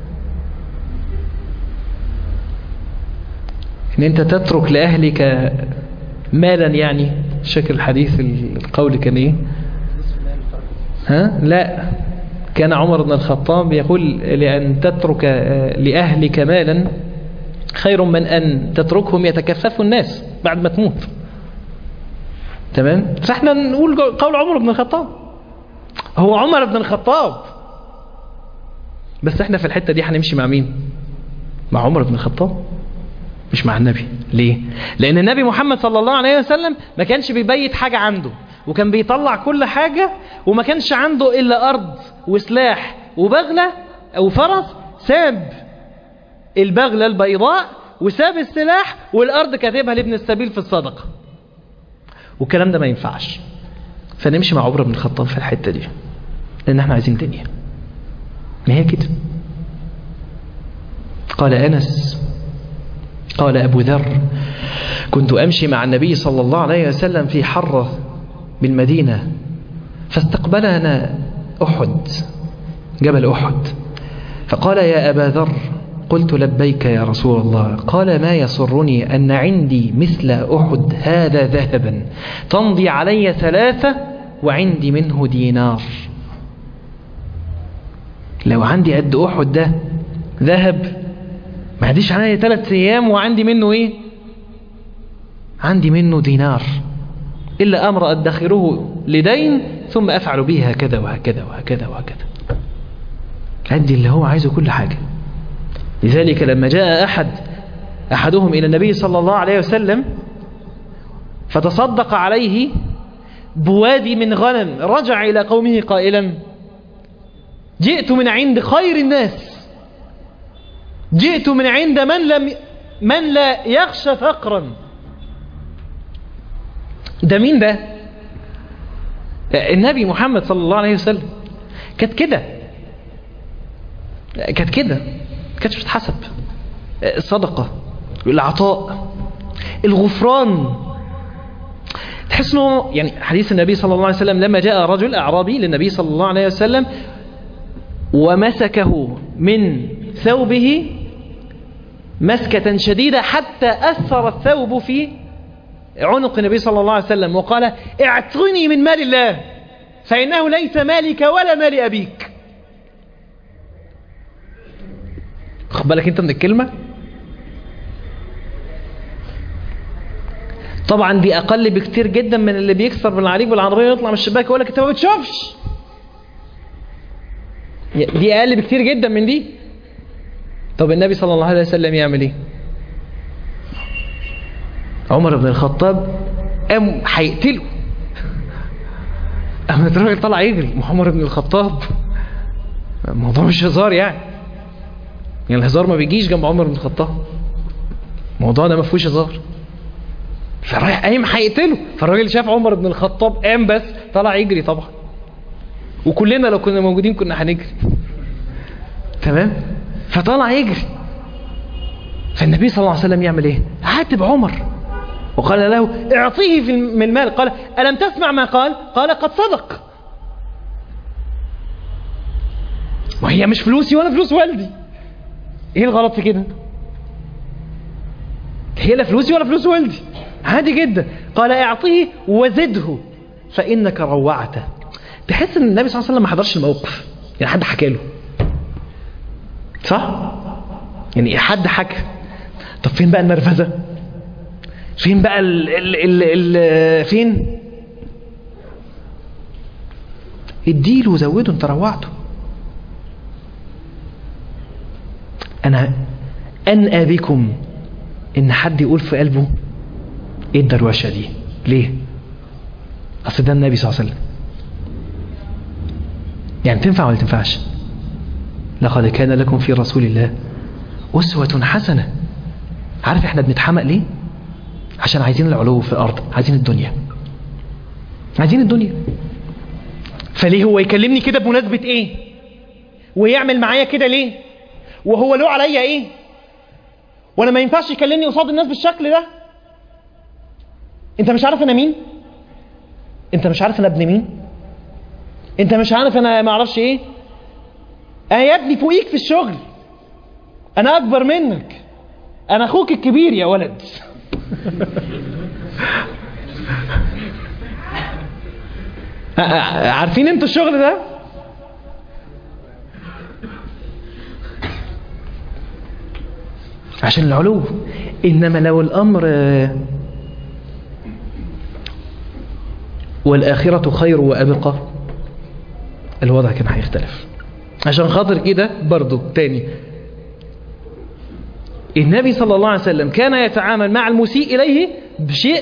ان انت تترك لأهلك مالا، يعني شكل الحديث القول كان ايه؟ ها؟ لا، كان عمر بن الخطاب يقول: لأن تترك لأهلك مالا خير من أن تتركهم يتكففوا الناس بعد ما تموت. تمام؟ فاحنا نقول قول عمر بن الخطاب، هو عمر بن الخطاب، بس احنا في الحتة دي هنمشي مع مين؟ مع عمر بن الخطاب، مش مع النبي. ليه؟ لأن النبي محمد صلى الله عليه وسلم ما كانش بيبيت حاجة عنده، وكان بيطلع كل حاجة، وما كانش عنده إلا أرض وسلاح وبغلة أو فرس. ساب البغلة البيضاء وساب السلاح، والأرض كاتبها لابن السبيل في الصدقة. والكلام ده ما ينفعش. فنمشي مع عمر بن الخطاب في الحتة دي، لأن احنا عايزين دنيا. ما هي كده. قال أنس قال أبو ذر: كنت أمشي مع النبي صلى الله عليه وسلم في حرة بالمدينة، فاستقبلنا أحد، جبل أحد، فقال: يا أبا ذر. قلت: لبيك يا رسول الله. قال: ما يسرني أن عندي مثل أحد هذا ذهبا تمضي علي ثلاثة وعندي منه دينار. لو عندي قد أحد ده ذهب، ما عنديش علي ثلاث أيام وعندي منه إيه؟ عندي منه دينار، إلا أمر أدخره لدين ثم أفعل به هكذا وهكذا وهكذا وهكذا. عندي اللي هو عايزه كل حاجة. لذلك لما جاء أحد أحدهم إلى النبي صلى الله عليه وسلم فتصدق عليه بوادي من غنم، رجع إلى قومه قائلا: جئت من عند خير الناس، جئت من عند من لم من لا يخشى فقرا. ده مين ده؟ النبي محمد صلى الله عليه وسلم. كانت كده، كانت كده، كانتش بتحسب. الصدقة، العطاء، الغفران. تحس انه يعني حديث النبي صلى الله عليه وسلم لما جاء رجل أعرابي للنبي صلى الله عليه وسلم ومسكه من ثوبه مسكة شديدة حتى أثر الثوب في عنق النبي صلى الله عليه وسلم، وقال: اعطني من مال الله فإنه ليس مالك ولا مال أبيك. خد بالك انت من الكلمة. طبعا دي أقل بكتير جدا من اللي بيكسر بالعريق بالعربية ويطلع من الشباك ويقول لك انت ما بتشوفش. دي أقل بكتير جدا من دي. طب النبي صلى الله عليه وسلم يعمل ايه؟ عمر بن الخطاب قام هيقتله، أما الراجل طلع يجري عمر بن الخطاب. الموضوع مش هزار يعني يعني الهزار ما بيجيش جنب عمر بن الخطاب. الموضوع ده ما فيهوش هزار. فرايح قايم هيقتله. فالراجل شاف عمر بن الخطاب قام بس طلع يجري طبعا. وكلنا لو كنا موجودين كنا هنجري. تمام. فطلع يجري. فالنبي صلى الله عليه وسلم يعمل ايه؟ عاتب عمر وقال له اعطيه في من المال. قال ألم تسمع ما قال؟ قال قد صدق. وهي مش فلوسي ولا فلوس والدي. ايه الغلط في كده؟ هي لا فلوسي ولا فلوس والدي، عادي جدا. قال اعطيه وزده فإنك روعته. تحس ان النبي صلى الله عليه وسلم ما حضرش الموقف، يعني حد حكى له، صح؟ يعني حد حكى. طب فين بقى النرفزة؟ فين بقى ال ال ال ال فين؟ اديله وزوده، انت روعته. انا انأى بكم ان حد يقول في قلبه ايه الدروشه دي؟ ليه؟ اصل ده النبي صلى الله عليه وسلم. يعني تنفع ولا تنفعش؟ لقد كان لكم في رسول الله أسوة حسنة. عارف احنا بنتحمق ليه؟ عشان عايزين العلو في الارض، عايزين الدنيا، عايزين الدنيا. فليه هو يكلمني كده بمناسبة ايه؟ ويعمل معايا كده ليه؟ وهو له عليا ايه؟ وانا ما ينفعش يكلمني قصاد الناس بالشكل ده؟ انت مش عارف انا مين؟ انت مش عارف انا ابن مين؟ انت مش عارف انا ما اعرفش ايه؟ انا يا ابني فوقيك في الشغل، انا اكبر منك، انا اخوك الكبير يا ولد. عارفين انتوا الشغل ده؟ عشان العلو. انما لو الامر والآخرة خير وأبقى، الوضع كان هيختلف. عشان خاطر كده برضو تاني، النبي صلى الله عليه وسلم كان يتعامل مع المسيء إليه بشيء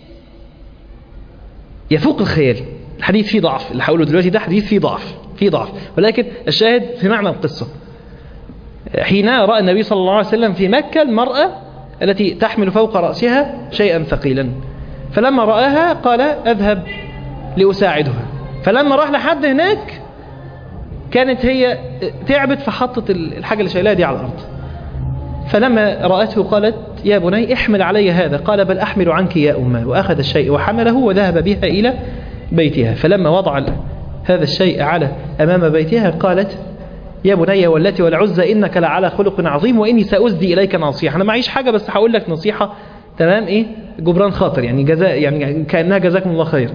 يفوق الخيال. الحديث فيه ضعف، اللي هقوله دلوقتي ده حديث فيه ضعف فيه ضعف ولكن الشاهد في معنى القصة. حين رأى النبي صلى الله عليه وسلم في مكة المرأة التي تحمل فوق رأسها شيئا ثقيلا، فلما رآها قال أذهب لأساعدها. فلما راح لحد هناك كانت هي تعبت فحطت الحاجة اللي شايلها دي على الأرض. فلما رأته قالت يا بني احمل علي هذا. قال بل أحمل عنك يا أمه. وأخذ الشيء وحمله وذهب بها إلى بيتها. فلما وضع هذا الشيء على أمام بيتها قالت يا بني والتي والعزى إنك لعلى خلق عظيم وإني سأسدي إليك نصيحة. أنا معيش حاجة بس هقول لك نصيحة، تمام؟ إيه جبران خاطر، يعني جزاء، يعني كأنها جزاكم الله خير.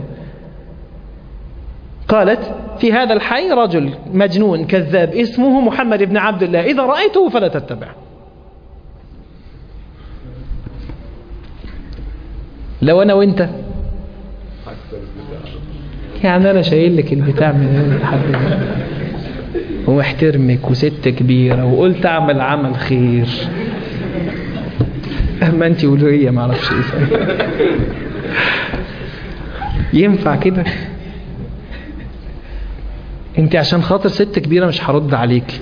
قالت في هذا الحي رجل مجنون كذاب اسمه محمد بن عبد الله، إذا رأيته فلا تتبع. لو أنا وإنت يعني أنا شايل لك البتاع من هنا لحد ومحترمك وست كبيرة وقلت أعمل عمل خير، أما أنت ولوية ما أعرفش إيه. ينفع كده؟ أنت عشان خاطر ست كبيرة مش هرد عليك.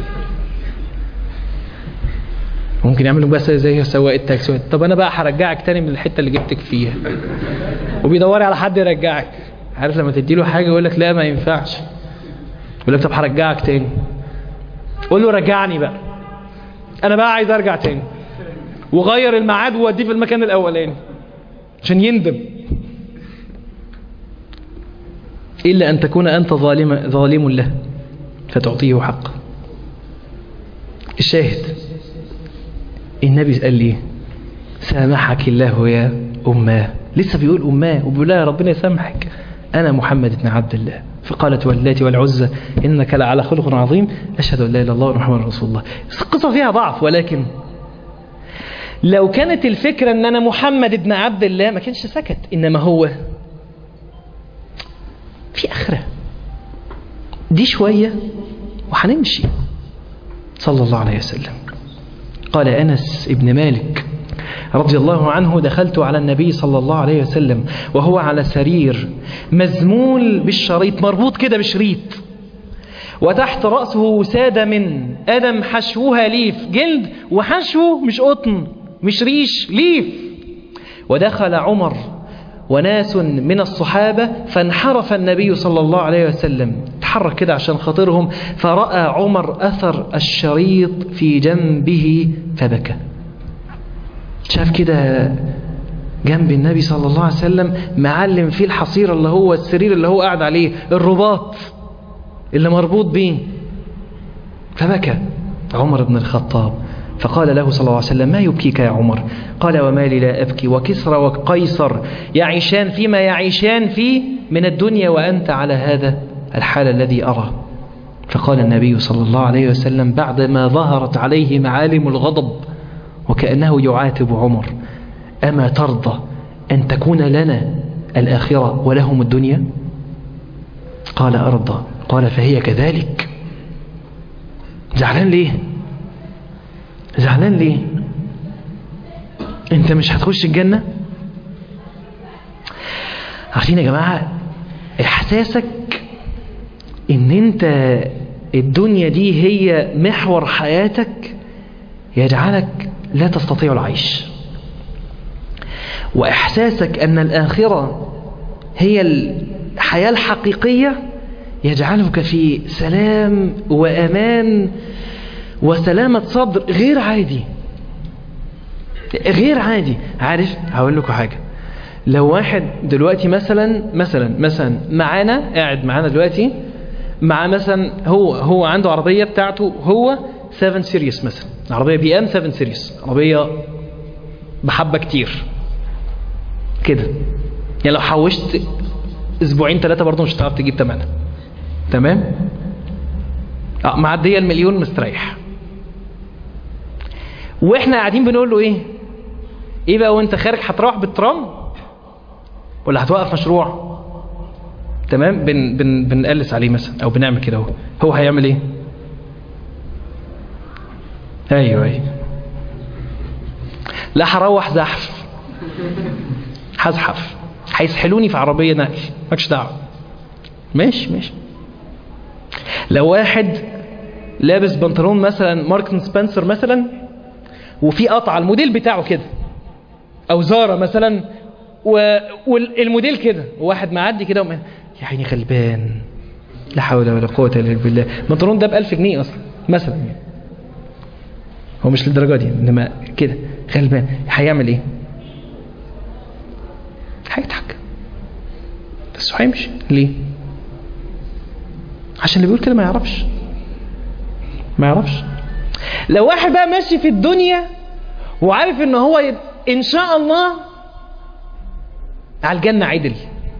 ممكن يعملوا بس زي سواق التاكسي، طب أنا بقى هرجعك تاني من الحتة اللي جبتك فيها، وبيدوري على حد يرجعك. عارف لما تديله حاجة يقول لك لا ما ينفعش، يقول لك طب هرجعك تاني. قول له رجعني بقى، أنا بقى عايز أرجع تاني، وغير الميعاد ووديه في المكان الأولاني عشان يندم. إلا أن تكون أنت ظالم ظالم له فتعطيه حقه. الشاهد النبي قال لي سامحك الله يا أماه. لسه بيقول أماه وبيقول لها ربنا يسامحك، أنا محمد بن عبد الله. فقالت واللاتي والعزى إنك لعلى خلق عظيم أشهد أن لا إله إلا الله ومحمد رسول الله. القصة فيها ضعف، ولكن لو كانت الفكرة أن أنا محمد بن عبد الله ما كانش سكت. إنما هو في آخرة دي شوية وحنمشي. صلى الله عليه وسلم. قال أنس ابن مالك رضي الله عنه: دخلت على النبي صلى الله عليه وسلم وهو على سرير مزمول بالشريط، مربوط كده بشريط، وتحت رأسه وسادة من أدم حشوها ليف، جلد وحشو مش قطن مش ريش، ليف. ودخل عمر وناس من الصحابة فانحرف النبي صلى الله عليه وسلم، تحرك كده عشان خاطرهم، فرأى عمر أثر الشريط في جنبه فبكى. شاف كده جنب النبي صلى الله عليه وسلم معلم فيه الحصير اللي هو السرير اللي هو قاعد عليه، الرباط اللي مربوط بيه، فبكى عمر بن الخطاب. فقال له صلى الله عليه وسلم: ما يبكيك يا عمر؟ قال: وما لي لا أبكي، وكسرى وقيصر يعيشان فيما يعيشان فيه من الدنيا وأنت على هذا الحال الذي أرى. فقال النبي صلى الله عليه وسلم بعدما ظهرت عليه معالم الغضب وكأنه يعاتب عمر: أما ترضى أن تكون لنا الآخرة ولهم الدنيا؟ قال: أرضى. قال: فهي كذلك. زعلان ليه؟ زعلان ليه؟ انت مش هتخش الجنة؟ عارفين يا جماعة، احساسك ان انت الدنيا دي هي محور حياتك يجعلك لا تستطيع العيش، واحساسك ان الاخرة هي الحياة الحقيقية يجعلك في سلام وامان وسلامة صدر غير عادي، غير عادي. عارف، هقول لكم حاجة. لو واحد دلوقتي مثلا مثلا مثلا معانا، قاعد معانا دلوقتي مع مثلا هو هو عنده عربية بتاعته هو سبعة سيريس مثلا، عربية بي ام سبعة سيريس، عربية بحبة كتير كده، يعني لو حوشت اسبوعين ثلاثة برضه مش هتعرف تجيب ثمنها، تمام؟ اه معدية المليون مستريح. واحنا قاعدين بنقول له ايه ايه بقى وانت خارج، هتروح بالترام ولا هتوقف مشروع؟ تمام، بن بن بنقلس عليه مثلا او بنعمل كده، هو هو هيعمل ايه؟ ايوه ايوه لا هروح زحف، هزحف، هيسحلوني في عربيه نقل، مالكش دعوه. ماشي ماشي. لو واحد لابس بنطلون مثلا مارك سبنسر مثلا وفي قطعه الموديل بتاعه كده، او زارة مثلا والموديل كده، وواحد معدي كده وم... يا عيني غلبان، لا حول ولا قوه الا بالله، البنطلون ده بألف جنيه اصلا مثلا، هو مش للدرجه دي، انما كده غلبان، هيعمل ايه؟ هيضحك بس هيمشي. ليه؟ عشان اللي بيقول كده ما يعرفش ما يعرفش لو واحد بقى ماشي في الدنيا وعارف ان هو يبقى ان شاء الله على الجنة عدل.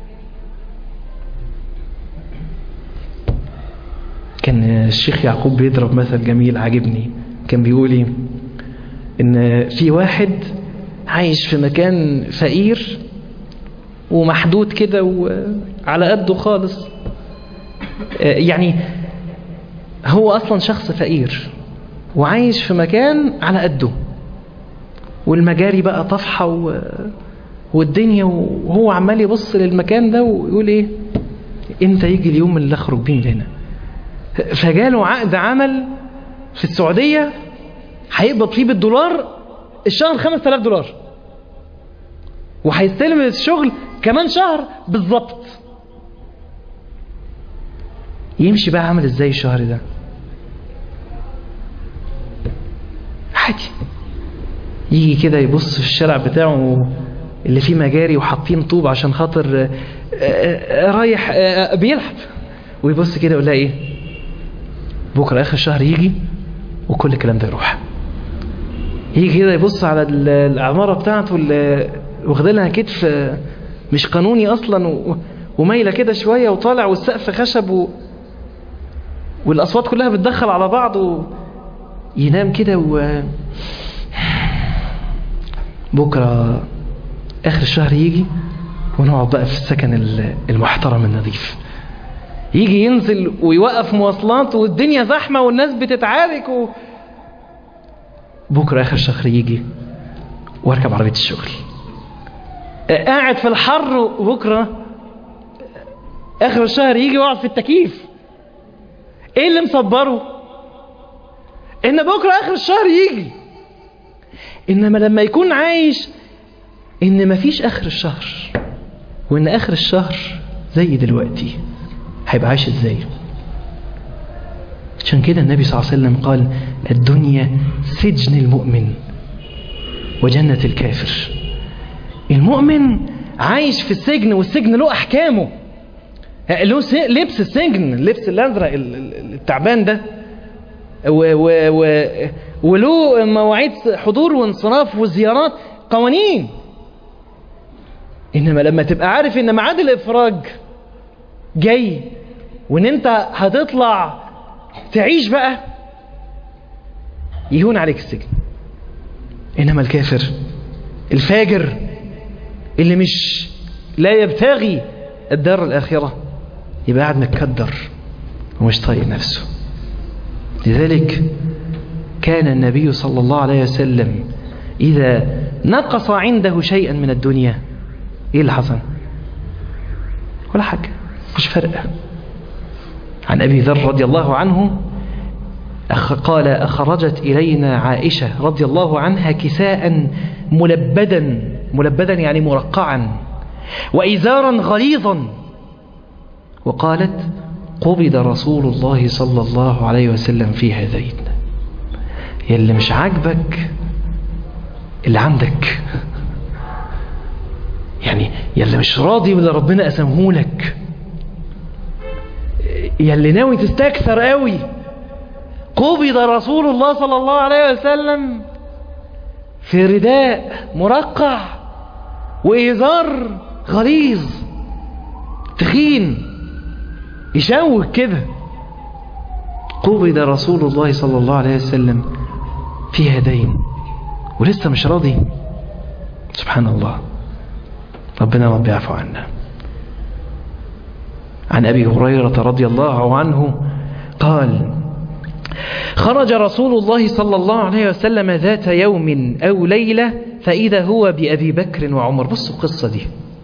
كان الشيخ يعقوب بيضرب مثل جميل عاجبني، كان بيقول ايه؟ ان في واحد عايش في مكان فقير ومحدود كده وعلى قده خالص، يعني هو اصلا شخص فقير وعايش في مكان على قده، والمجاري بقى طفحة و... والدنيا، وهو عمال يبص للمكان ده ويقول ايه؟ امتى يجي اليوم اللي اخرج بيه من هنا؟ فجاله عقد عمل في السعودية هيقبض فيه بالدولار الشهر خمسة آلاف دولار، وهيستلم الشغل كمان شهر بالظبط. يمشي بقى عامل ازاي الشهر ده؟ عادي، يجي كده يبص في الشارع بتاعه اللي فيه مجاري وحاطين طوب عشان خاطر رايح بيلعب، ويبص كده يقول لها ايه؟ بكره اخر الشهر يجي وكل الكلام ده يروح. يجي كده يبص على العماره بتاعته اللي واخدلها كتف مش قانوني اصلا ومايله كده شويه وطالع، والسقف خشب و... والاصوات كلها بتدخل على بعض، وينام كده و... بكره اخر الشهر يجي ونقعد بقى في السكن المحترم النظيف. يجي ينزل ويوقف مواصلات والدنيا زحمه والناس بتتعارك و... بكره اخر الشهر يجي واركب عربية الشغل. قاعد في الحر وبكرة آخر الشهر يجي وقعد في التكييف. ايه اللي مصبره؟ ان بكرة آخر الشهر يجي. انما لما يكون عايش ان مفيش آخر الشهر، وان آخر الشهر زي دلوقتي، هيبقى عايش ازاي؟ عشان كده النبي صلى الله عليه وسلم قال الدنيا سجن المؤمن وجنة الكافر. المؤمن عايش في السجن، والسجن له أحكامه، له لبس السجن، اللبس الأزرق التعبان ده، و و و وله مواعيد حضور وانصراف وزيارات، قوانين. إنما لما تبقى عارف إن ميعاد الإفراج جاي وإن أنت هتطلع تعيش بقى، يهون عليك السجن. إنما الكافر الفاجر اللي مش لا يبتغي الدار الآخرة يبقى قاعد متكدر ومش طايق نفسه. لذلك كان النبي صلى الله عليه وسلم إذا نقص عنده شيئا من الدنيا، إيه اللي حصل؟ ولا حاجة، مش فرق. عن أبي ذر رضي الله عنه قال أخرجت إلينا عائشة رضي الله عنها كساء ملبدا، ملبدا يعني مرقعا، وإزارا غليظا، وقالت قبض رسول الله صلى الله عليه وسلم في هذين. يلي مش عاجبك اللي عندك، يعني يلي مش راضي باللي ربنا قسمهولك، يلي ناوي تستكثر قوي، قبض رسول الله صلى الله عليه وسلم في رداء مرقع وإزار غليظ تخين يشوك كده. قبض رسول الله صلى الله عليه وسلم في هدين ولسه مش راضي. سبحان الله، ربنا رب يعفو عنا. عن أبي هريرة رضي الله عنه قال خرج رسول الله صلى الله عليه وسلم ذات يوم أو ليلة فإذا هو بأبي بكر وعمر. بصوا القصة دي.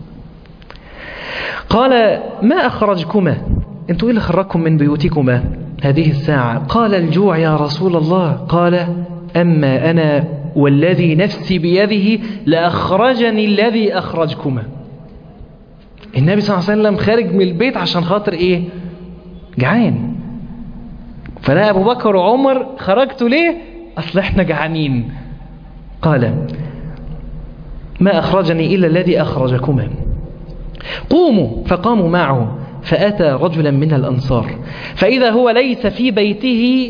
قال ما أخرجكما؟ أنتوا إيه اللي خرجكم من بيوتكما هذه الساعة؟ قال الجوع يا رسول الله. قال أما أنا والذي نفسي بيده لأخرجني الذي أخرجكما. النبي صلى الله عليه وسلم خارج من البيت عشان خاطر إيه؟ جعان. فلا أبو بكر وعمر خرجتوا ليه؟ أصل إحنا جعانين. قال ما أخرجني إلا الذي أخرجكما. قوموا. فقاموا معه فأتى رجلا من الأنصار فإذا هو ليس في بيته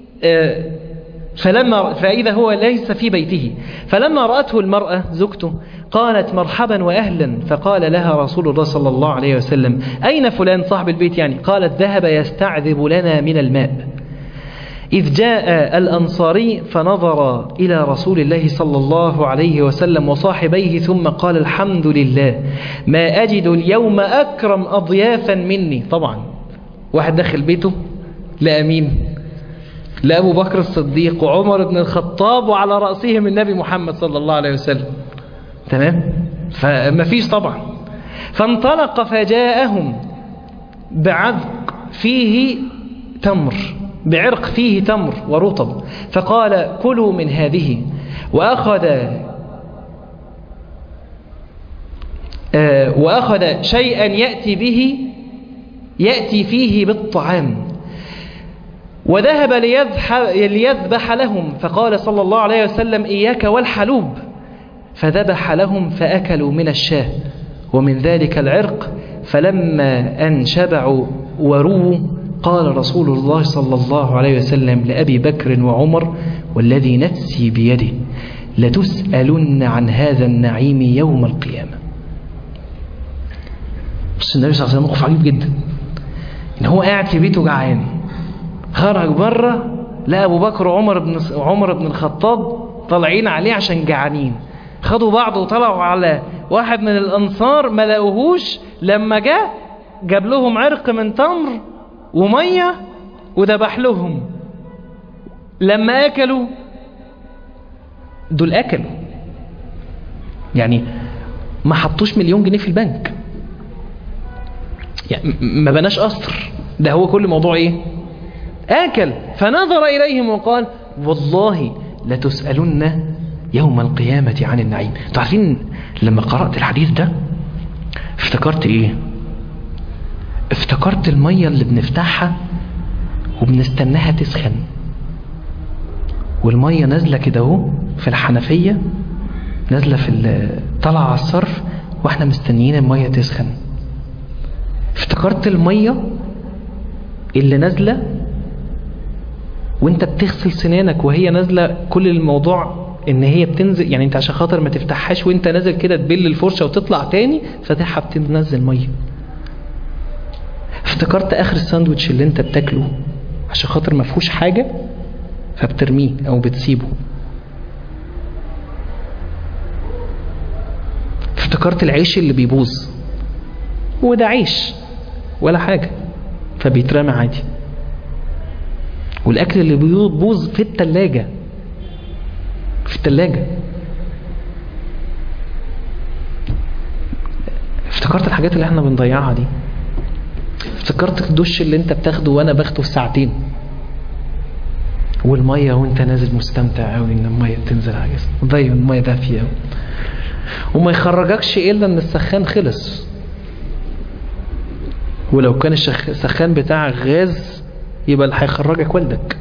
فلما فإذا هو ليس في بيته فلما رأته المرأة زوجته قالت مرحبا وأهلا. فقال لها رسول الله صلى الله عليه وسلم أين فلان صاحب البيت يعني؟ قالت ذهب يستعذب لنا من الماء. إذ جاء الأنصاري فنظر إلى رسول الله صلى الله عليه وسلم وصاحبيه ثم قال الحمد لله ما أجد اليوم أكرم أضيافا مني. طبعا واحد داخل بيته لقى مين؟ لأبو بكر الصديق وعمر بن الخطاب وعلى رأسهم النبي محمد صلى الله عليه وسلم. تمام؟ فما فيش طبعا. فانطلق فجاءهم بعذق فيه تمر، بعرق فيه تمر ورطب، فقال كلوا من هذه. وأخذ آه وأخذ شيئا يأتي به يأتي فيه بالطعام وذهب ليذبح لهم. فقال صلى الله عليه وسلم إياك والحلوب. فذبح لهم فأكلوا من الشاه ومن ذلك العرق. فلما أن شبعوا ورووا قال رسول الله صلى الله عليه وسلم لأبي بكر وعمر والذي نفسي بيده لتسألن عن هذا النعيم يوم القيامة. بس النبي صلى الله عليه وسلم موقف عجيب جدا، إن هو قاعد في بيته جعان، خرج بره لا أبو بكر وعمر بن عمر بن الخطاب طالعين عليه عشان جعانين، خدوا بعض وطلعوا على واحد من الأنصار ما لقوهوش. لما جاء جاب لهم عرق من تمر ومية وذبح لهم. لما أكلوا دول أكلوا يعني ما حطوش مليون جنيه في البنك، يعني ما بناش قصر، ده هو كل موضوع ايه؟ آكل. فنظر إليهم وقال والله لتسألن يوم القيامة عن النعيم. تعرفين لما قرأت الحديث ده افتكرت ايه؟ افتكرت المية اللي بنفتحها وبنستناها تسخن، والمية نازلة كده اهو في الحنفية، نازلة في طلع على الصرف واحنا مستنيين المية تسخن. افتكرت المية اللي نازلة وانت بتغسل سنانك وهي نازلة، كل الموضوع ان هي بتنزل، يعني انت عشان خاطر ما تفتحهاش وانت نازل كده تبل الفرشة وتطلع تاني فتحها بتنزل مية. افتكرت اخر الساندوتش اللي انت بتاكله عشان خاطر ما فيهوش حاجة فبترميه او بتسيبه. افتكرت العيش اللي بيبوظ وده عيش ولا حاجة فبيترمى عادي، والاكل اللي بيبوظ في التلاجة في التلاجة. افتكرت الحاجات اللي احنا بنضيعها دي. افتكرت الدش اللي انت بتاخده وانا باخده في ساعتين، والمية وانت نازل مستمتع قوي ان المية بتنزل على جسمك، ضيع المية دافية قوي وما يخرجكش الا ان السخان خلص، ولو كان السخان بتاعك غاز يبقى اللي هيخرجك والدك.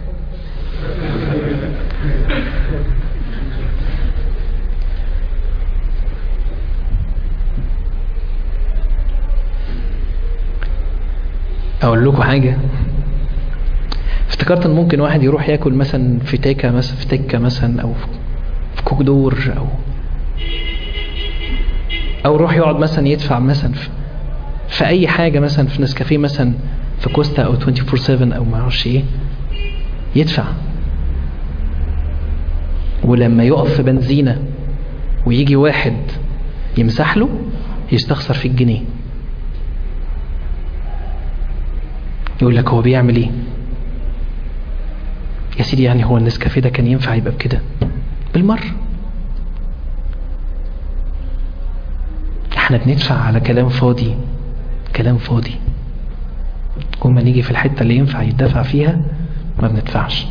اقول لكم حاجة، افتكرت ان ممكن واحد يروح ياكل مثلا في تيكا مثلا في تكة مثلا او في كوكدور او او يروح يقعد مثلا يدفع مثلا في, في اي حاجة مثلا في نسكافيه مثلا في كوستا او اتنين وعشرين سبعة او ما اعرفش ايه، يدفع. ولما يقف في بنزينة ويجي واحد يمسح له يستخسر في الجنيه، يقول لك هو بيعمل ايه يا سيدي؟ يعني هو النسكافيه ده كان ينفع يبقى بكده بالمرة؟ احنا بندفع على كلام فاضي، كلام فاضي، وما نيجي في الحتة اللي ينفع يدفع فيها ما بندفعش.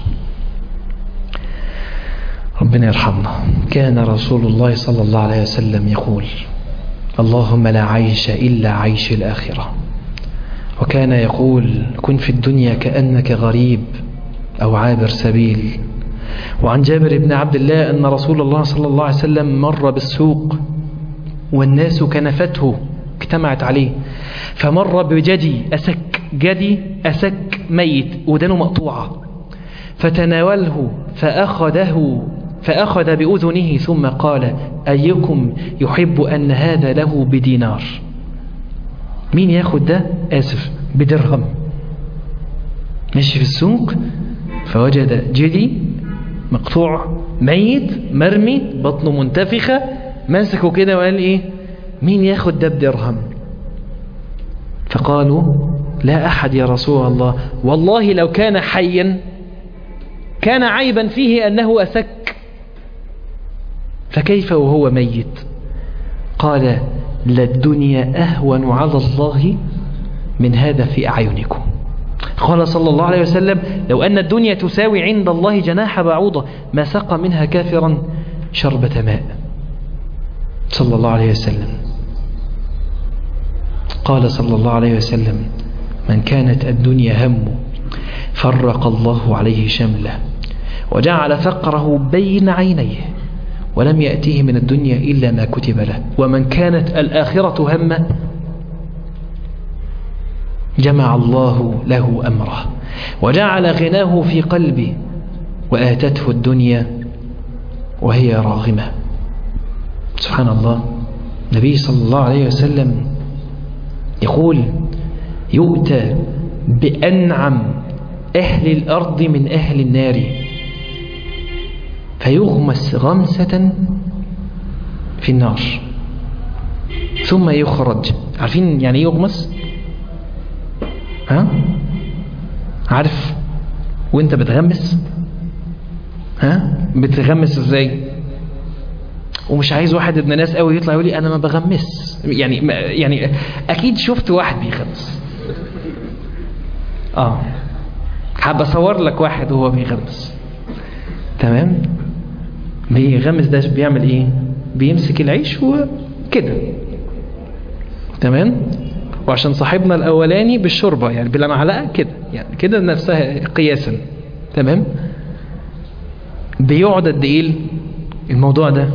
ربنا يرحمنا. كان رسول الله صلى الله عليه وسلم يقول اللهم لا عيش إلا عيش الآخرة، وكان يقول كن في الدنيا كأنك غريب أو عابر سبيل. وعن جابر بن عبد الله أن رسول الله صلى الله عليه وسلم مر بالسوق والناس كنفته اجتمعت عليه، فمر بجدي أسك، جدي أسك ميت ودانه مقطوعة، فتناوله فأخذه فأخذ بأذنه ثم قال أيكم يحب أن هذا له بدينار؟ مين ياخد ده؟ آسف بدرهم. ماشي في السوق فوجد جدي مقطوع ميت مرمي بطنه منتفخة، مسكه كده وقال ايه؟ مين ياخد ده بدرهم؟ فقالوا لا أحد يا رسول الله، والله لو كان حيا كان عيبا فيه أنه أسك، فكيف وهو ميت؟ قال للدنيا أهون على الله من هذا في أعينكم. قال صلى الله عليه وسلم لو أن الدنيا تساوي عند الله جناح بعوضة ما سقى منها كافرا شربة ماء. صلى الله عليه وسلم. قال صلى الله عليه وسلم من كانت الدنيا همه فرق الله عليه شمله وجعل فقره بين عينيه ولم يأتيه من الدنيا إلا ما كتب له، ومن كانت الآخرة همه جمع الله له أمره وجعل غناه في قلبه وآتته الدنيا وهي راغمة. سبحان الله. النبي صلى الله عليه وسلم يقول يؤتى بأنعم أهل الأرض من أهل النار فيغمس غمسة في النار ثم يخرج. عارفين يعني يغمس؟ ها؟ عارف وانت بتغمس؟ ها؟ بتغمس ازاي؟ ومش عايز واحد ابن ناس قوي يطلع يقول لي انا ما بغمس. يعني يعني اكيد شفت واحد بيغمس. اه حابب اصور لك واحد وهو بيغمس. تمام. بيغمس ده بيعمل ايه؟ بيمسك العيش وكده. تمام. وعشان صاحبنا الاولاني بالشوربه يعني بالمعلقه كده، يعني كده نفسها قياسا. تمام. بيقعد قد ايه الموضوع ده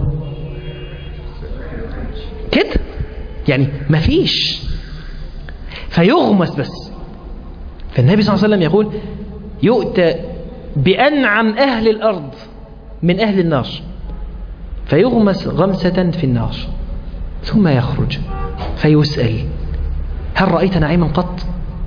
كده؟ يعني مفيش، فيغمس بس. فالنبي صلى الله عليه وسلم يقول يؤتى بأنعم أهل الأرض من أهل النار فيغمس غمسة في النار ثم يخرج فيسأل هل رأيت نعيما قط؟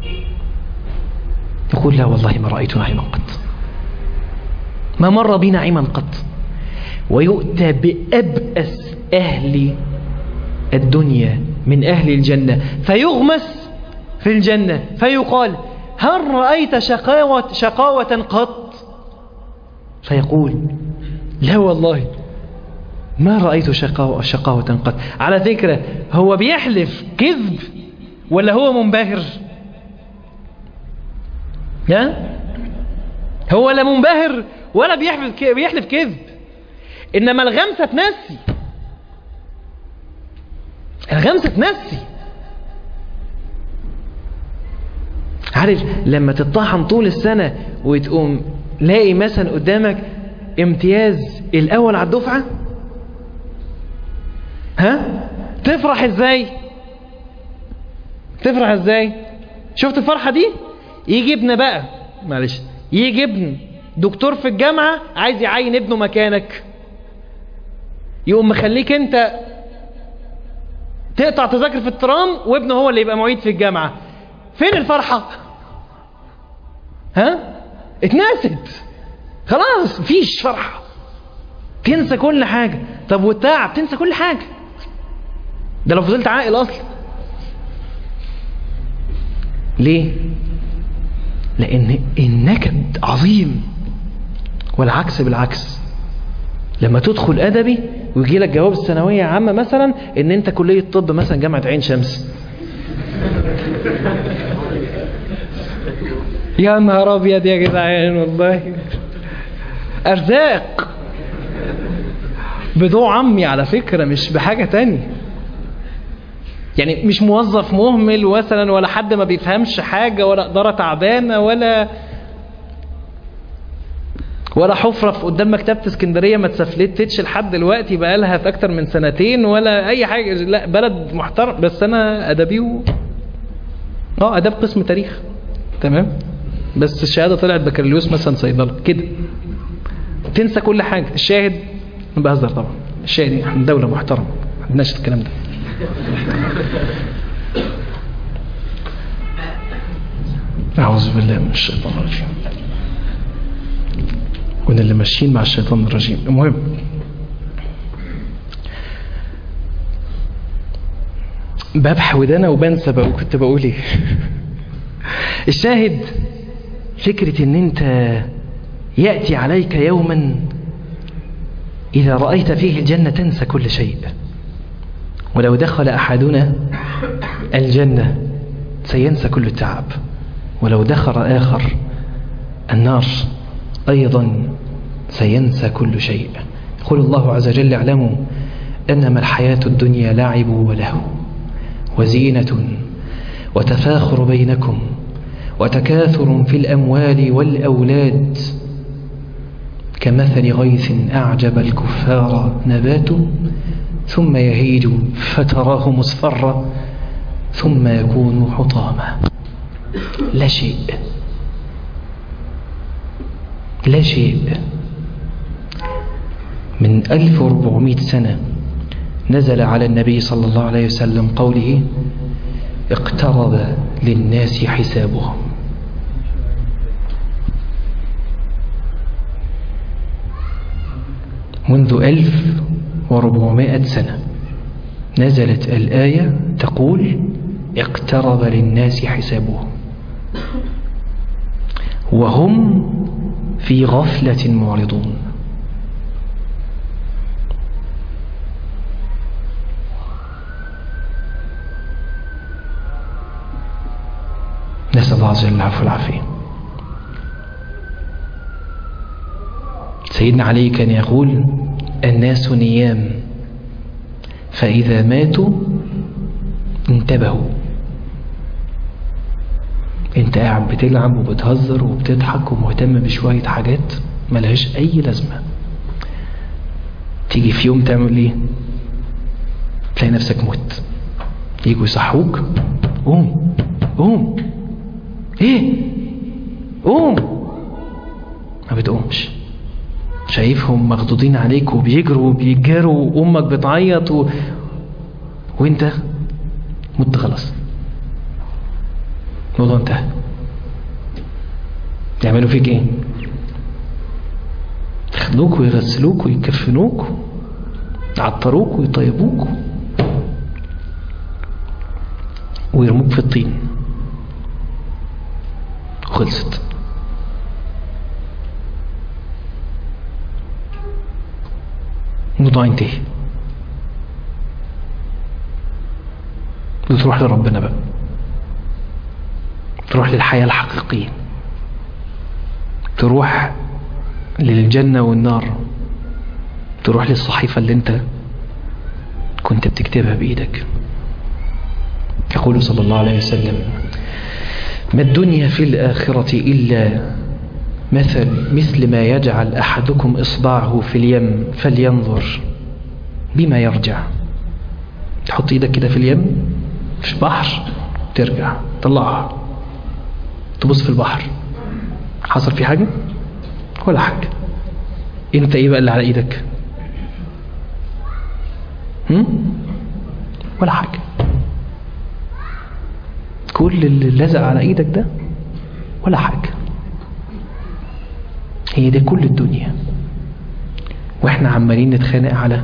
يقول لا والله ما رأيت نعيما قط، ما مر بي نعيما قط. ويؤتى بأبأس أهل الدنيا من أهل الجنة فيغمس في الجنة فيقال هل رأيت شقاوة, شقاوة قط؟ فيقول لا والله ما رأيت شقاوة, شقاوة قط. على فكرة هو بيحلف كذب ولا هو منبهر؟ ها؟ هو لا منبهر ولا بيحلف بيحلف كذب، إنما الغمسة تنسي، الغمسة تنسي. عارف لما تطحن طول السنة وتقوم لاقي مثلا قدامك امتياز الأول على الدفعة، ها؟ تفرح ازاي؟ تفرح ازاي؟ شفت الفرحة دي؟ يجي ابن بقى معلش يجي ابن دكتور في الجامعة عايز يعين ابنه مكانك، يقوم مخليك انت تقطع تذاكر في الترام وابنه هو اللي يبقى معيد في الجامعة. فين الفرحة؟ ها؟ اتنست خلاص، مفيش فرحة، تنسى كل حاجة. طب والتعب تنسى كل حاجة، ده لو فضلت عاقل اصلا. ليه؟ لان النكد عظيم، والعكس بالعكس. لما تدخل ادبي ويجي لك جواب الثانويه عامه مثلا ان انت كليه طب مثلا جامعه عين شمس، يا نهار ابيض يا جدعان، والله ارزاق بضوع عمي على فكره، مش بحاجه تانية. يعني مش موظف مهمل مثلا، ولا حد ما بيفهمش حاجه، ولا اداره تعبانه، ولا ولا حفرة في قدام مكتبة اسكندرية ما اتسفلتتش لحد دلوقتي بقالها في اكتر من سنتين، ولا اي حاجة. لا، بلد محترم. بس انا ادبي و... اه اداب قسم تاريخ. تمام. بس الشهادة طلعت بكالوريوس مثلا صيدلة كده. تنسى كل حاجة. الشاهد انا بهزر طبعا، الشاهد احنا دولة محترمة ما عندناش الكلام ده. اعوذ بالله من الشيطان الرجيم، كنا اللي ماشيين مع الشيطان الرجيم. المهم ببح ودانا وبنسى بقى كنت بقول ايه. الشاهد فكرة ان انت يأتي عليك يوما اذا رأيت فيه الجنة تنسى كل شيء. ولو دخل احدنا الجنة سينسى كل التعب، ولو دخل اخر النار أيضا سينسى كل شيء. يقول الله عز وجل اعلموا أنما الحياة الدنيا لعب ولهو وزينة وتفاخر بينكم وتكاثر في الأموال والأولاد كمثل غيث أعجب الكفار نباته ثم يهيج فتراه مصفرا ثم يكون حطاما. لا شيء، لا شيء. من ألف وأربعمائة سنة نزل على النبي صلى الله عليه وسلم قوله اقترب للناس حسابهم. منذ ألف وأربعمائة سنة نزلت الآية تقول اقترب للناس حسابهم وهم في غفلة معرضون. نسأل الله عز وجل العفو والعافية. سيدنا علي كان يقول: الناس نيام فإذا ماتوا انتبهوا. انت قاعد بتلعب وبتهزر وبتضحك ومهتم بشوية حاجات ملهاش أي لازمة، تيجي في يوم تعمل ايه؟ تلاقي نفسك موت. يجوا يصحوك: قوم قوم. ايه؟ قوم. ما بتقومش. شايفهم مخضوضين عليك وبيجروا وبيجروا وامك بتعيط و... وانت مت خلاص، الموضوع انتهى. يعملوا فيك ايه؟ ياخدوك ويغسلوك ويكفنوك يعطروك ويطيبوك ويرموك في الطين، خلصت. الموضوع انتهي. وتروح لربنا بقى، تروح للحياة الحقيقية، تروح للجنة والنار، تروح للصحيفة اللي انت كنت بتكتبها بإيدك. يقول صلى الله عليه وسلم: ما الدنيا في الآخرة إلا مثل مثل ما يجعل أحدكم إصبعه في اليم فلينظر بما يرجع. تحط إيدك كده في اليم في البحر، ترجع طلعها، تبص في البحر، حصل في حاجة ولا حاجة. انت ايه بقى اللي على ايدك؟ هم؟ ولا حاجة. كل اللي لزق على ايدك ده ولا حاجة. هي دي كل الدنيا، واحنا عمالين نتخانق على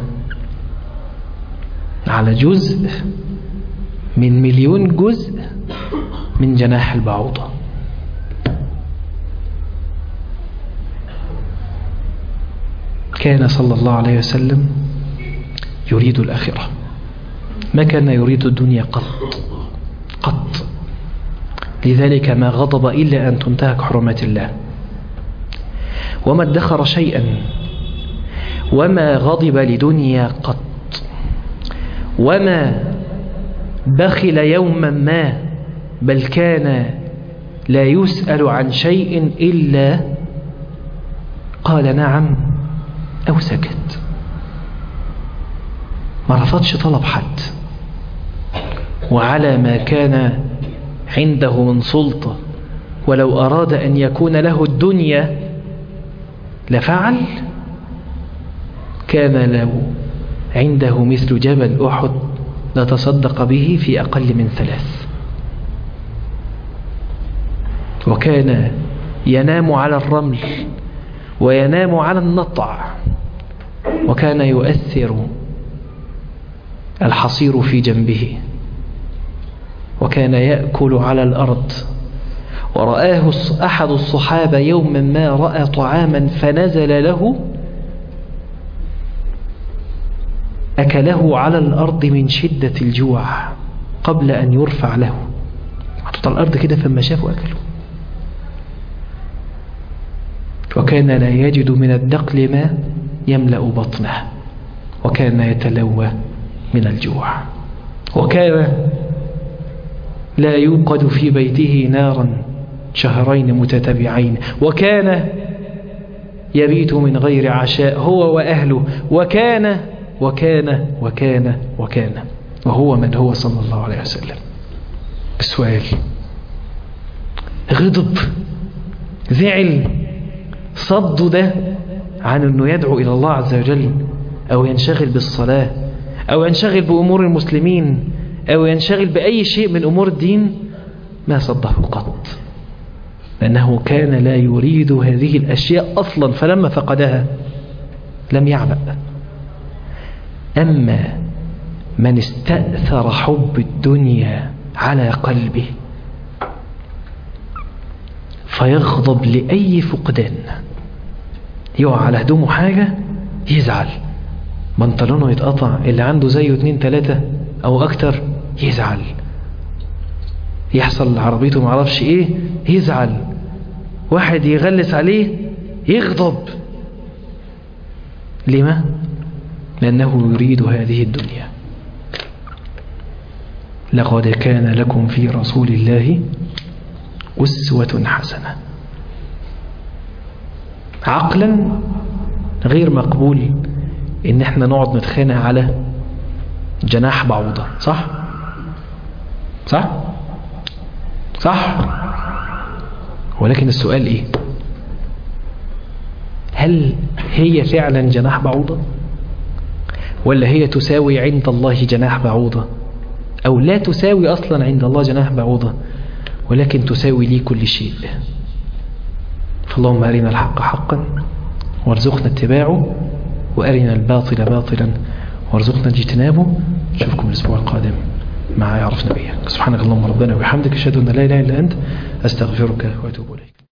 على جزء من مليون جزء من جناح البعوضة. كان صلى الله عليه وسلم يريد الآخرة، ما كان يريد الدنيا قط قط. لذلك ما غضب إلا أن تنتهك حرمات الله، وما ادخر شيئا، وما غضب لدنيا قط، وما بخل يوما ما، بل كان لا يسأل عن شيء إلا قال نعم أو سكت. ما رفضش طلب حد، وعلى ما كان عنده من سلطة، ولو أراد أن يكون له الدنيا لفعل. كان له عنده مثل جبل أحد لتصدق به في أقل من ثلاث. وكان ينام على الرمل وينام على النطع، وكان يؤثر الحصير في جنبه، وكان يأكل على الأرض. ورآه أحد الصحابة يوما ما رأى طعاما فنزل له أكله على الأرض من شدة الجوع قبل أن يرفع له. حطت على الأرض كده فما شافوا أكله. وكان لا يجد من الدقل ما يملأ بطنه، وكان يتلوى من الجوع. وكان لا يوقد في بيته نارا شهرين متتابعين، وكان يبيت من غير عشاء هو وأهله، وكان وكان وكان وكان وهو من هو صلى الله عليه وسلم. السؤال: غضب، زعل، صد ده عن أنه يدعو إلى الله عز وجل، أو ينشغل بالصلاة، أو ينشغل بأمور المسلمين، أو ينشغل بأي شيء من أمور الدين، ما صده قط، لأنه كان لا يريد هذه الأشياء أصلا، فلما فقدها لم يعبأ. أما من استأثر حب الدنيا على قلبه فيغضب لأي فقدان. يقع على هدومه حاجة يزعل، بنطلونه يتقطع اللي عنده زيه اتنين تلاتة أو أكتر يزعل. يحصل عربيته معرفش ايه يزعل، واحد يغلس عليه يغضب. لما؟ لأنه يريد هذه الدنيا. لقد كان لكم في رسول الله أسوة حسنة. عقلا غير مقبول ان احنا نقعد نتخانق على جناح بعوضة. صح؟ صح؟ صح؟ ولكن السؤال ايه؟ هل هي فعلا جناح بعوضة، ولا هي تساوي عند الله جناح بعوضة، او لا تساوي اصلا عند الله جناح بعوضة ولكن تساوي لي كل شيء؟ فاللهم أرنا الحق حقا وارزقنا اتباعه، وأرنا الباطل باطلا وارزقنا اجتنابه. نشوفكم الأسبوع القادم مع يعرف نبيك. سبحانك اللهم ربنا وبحمدك، أشهد أن لا إله إلا أنت، أستغفرك وأتوب إليك.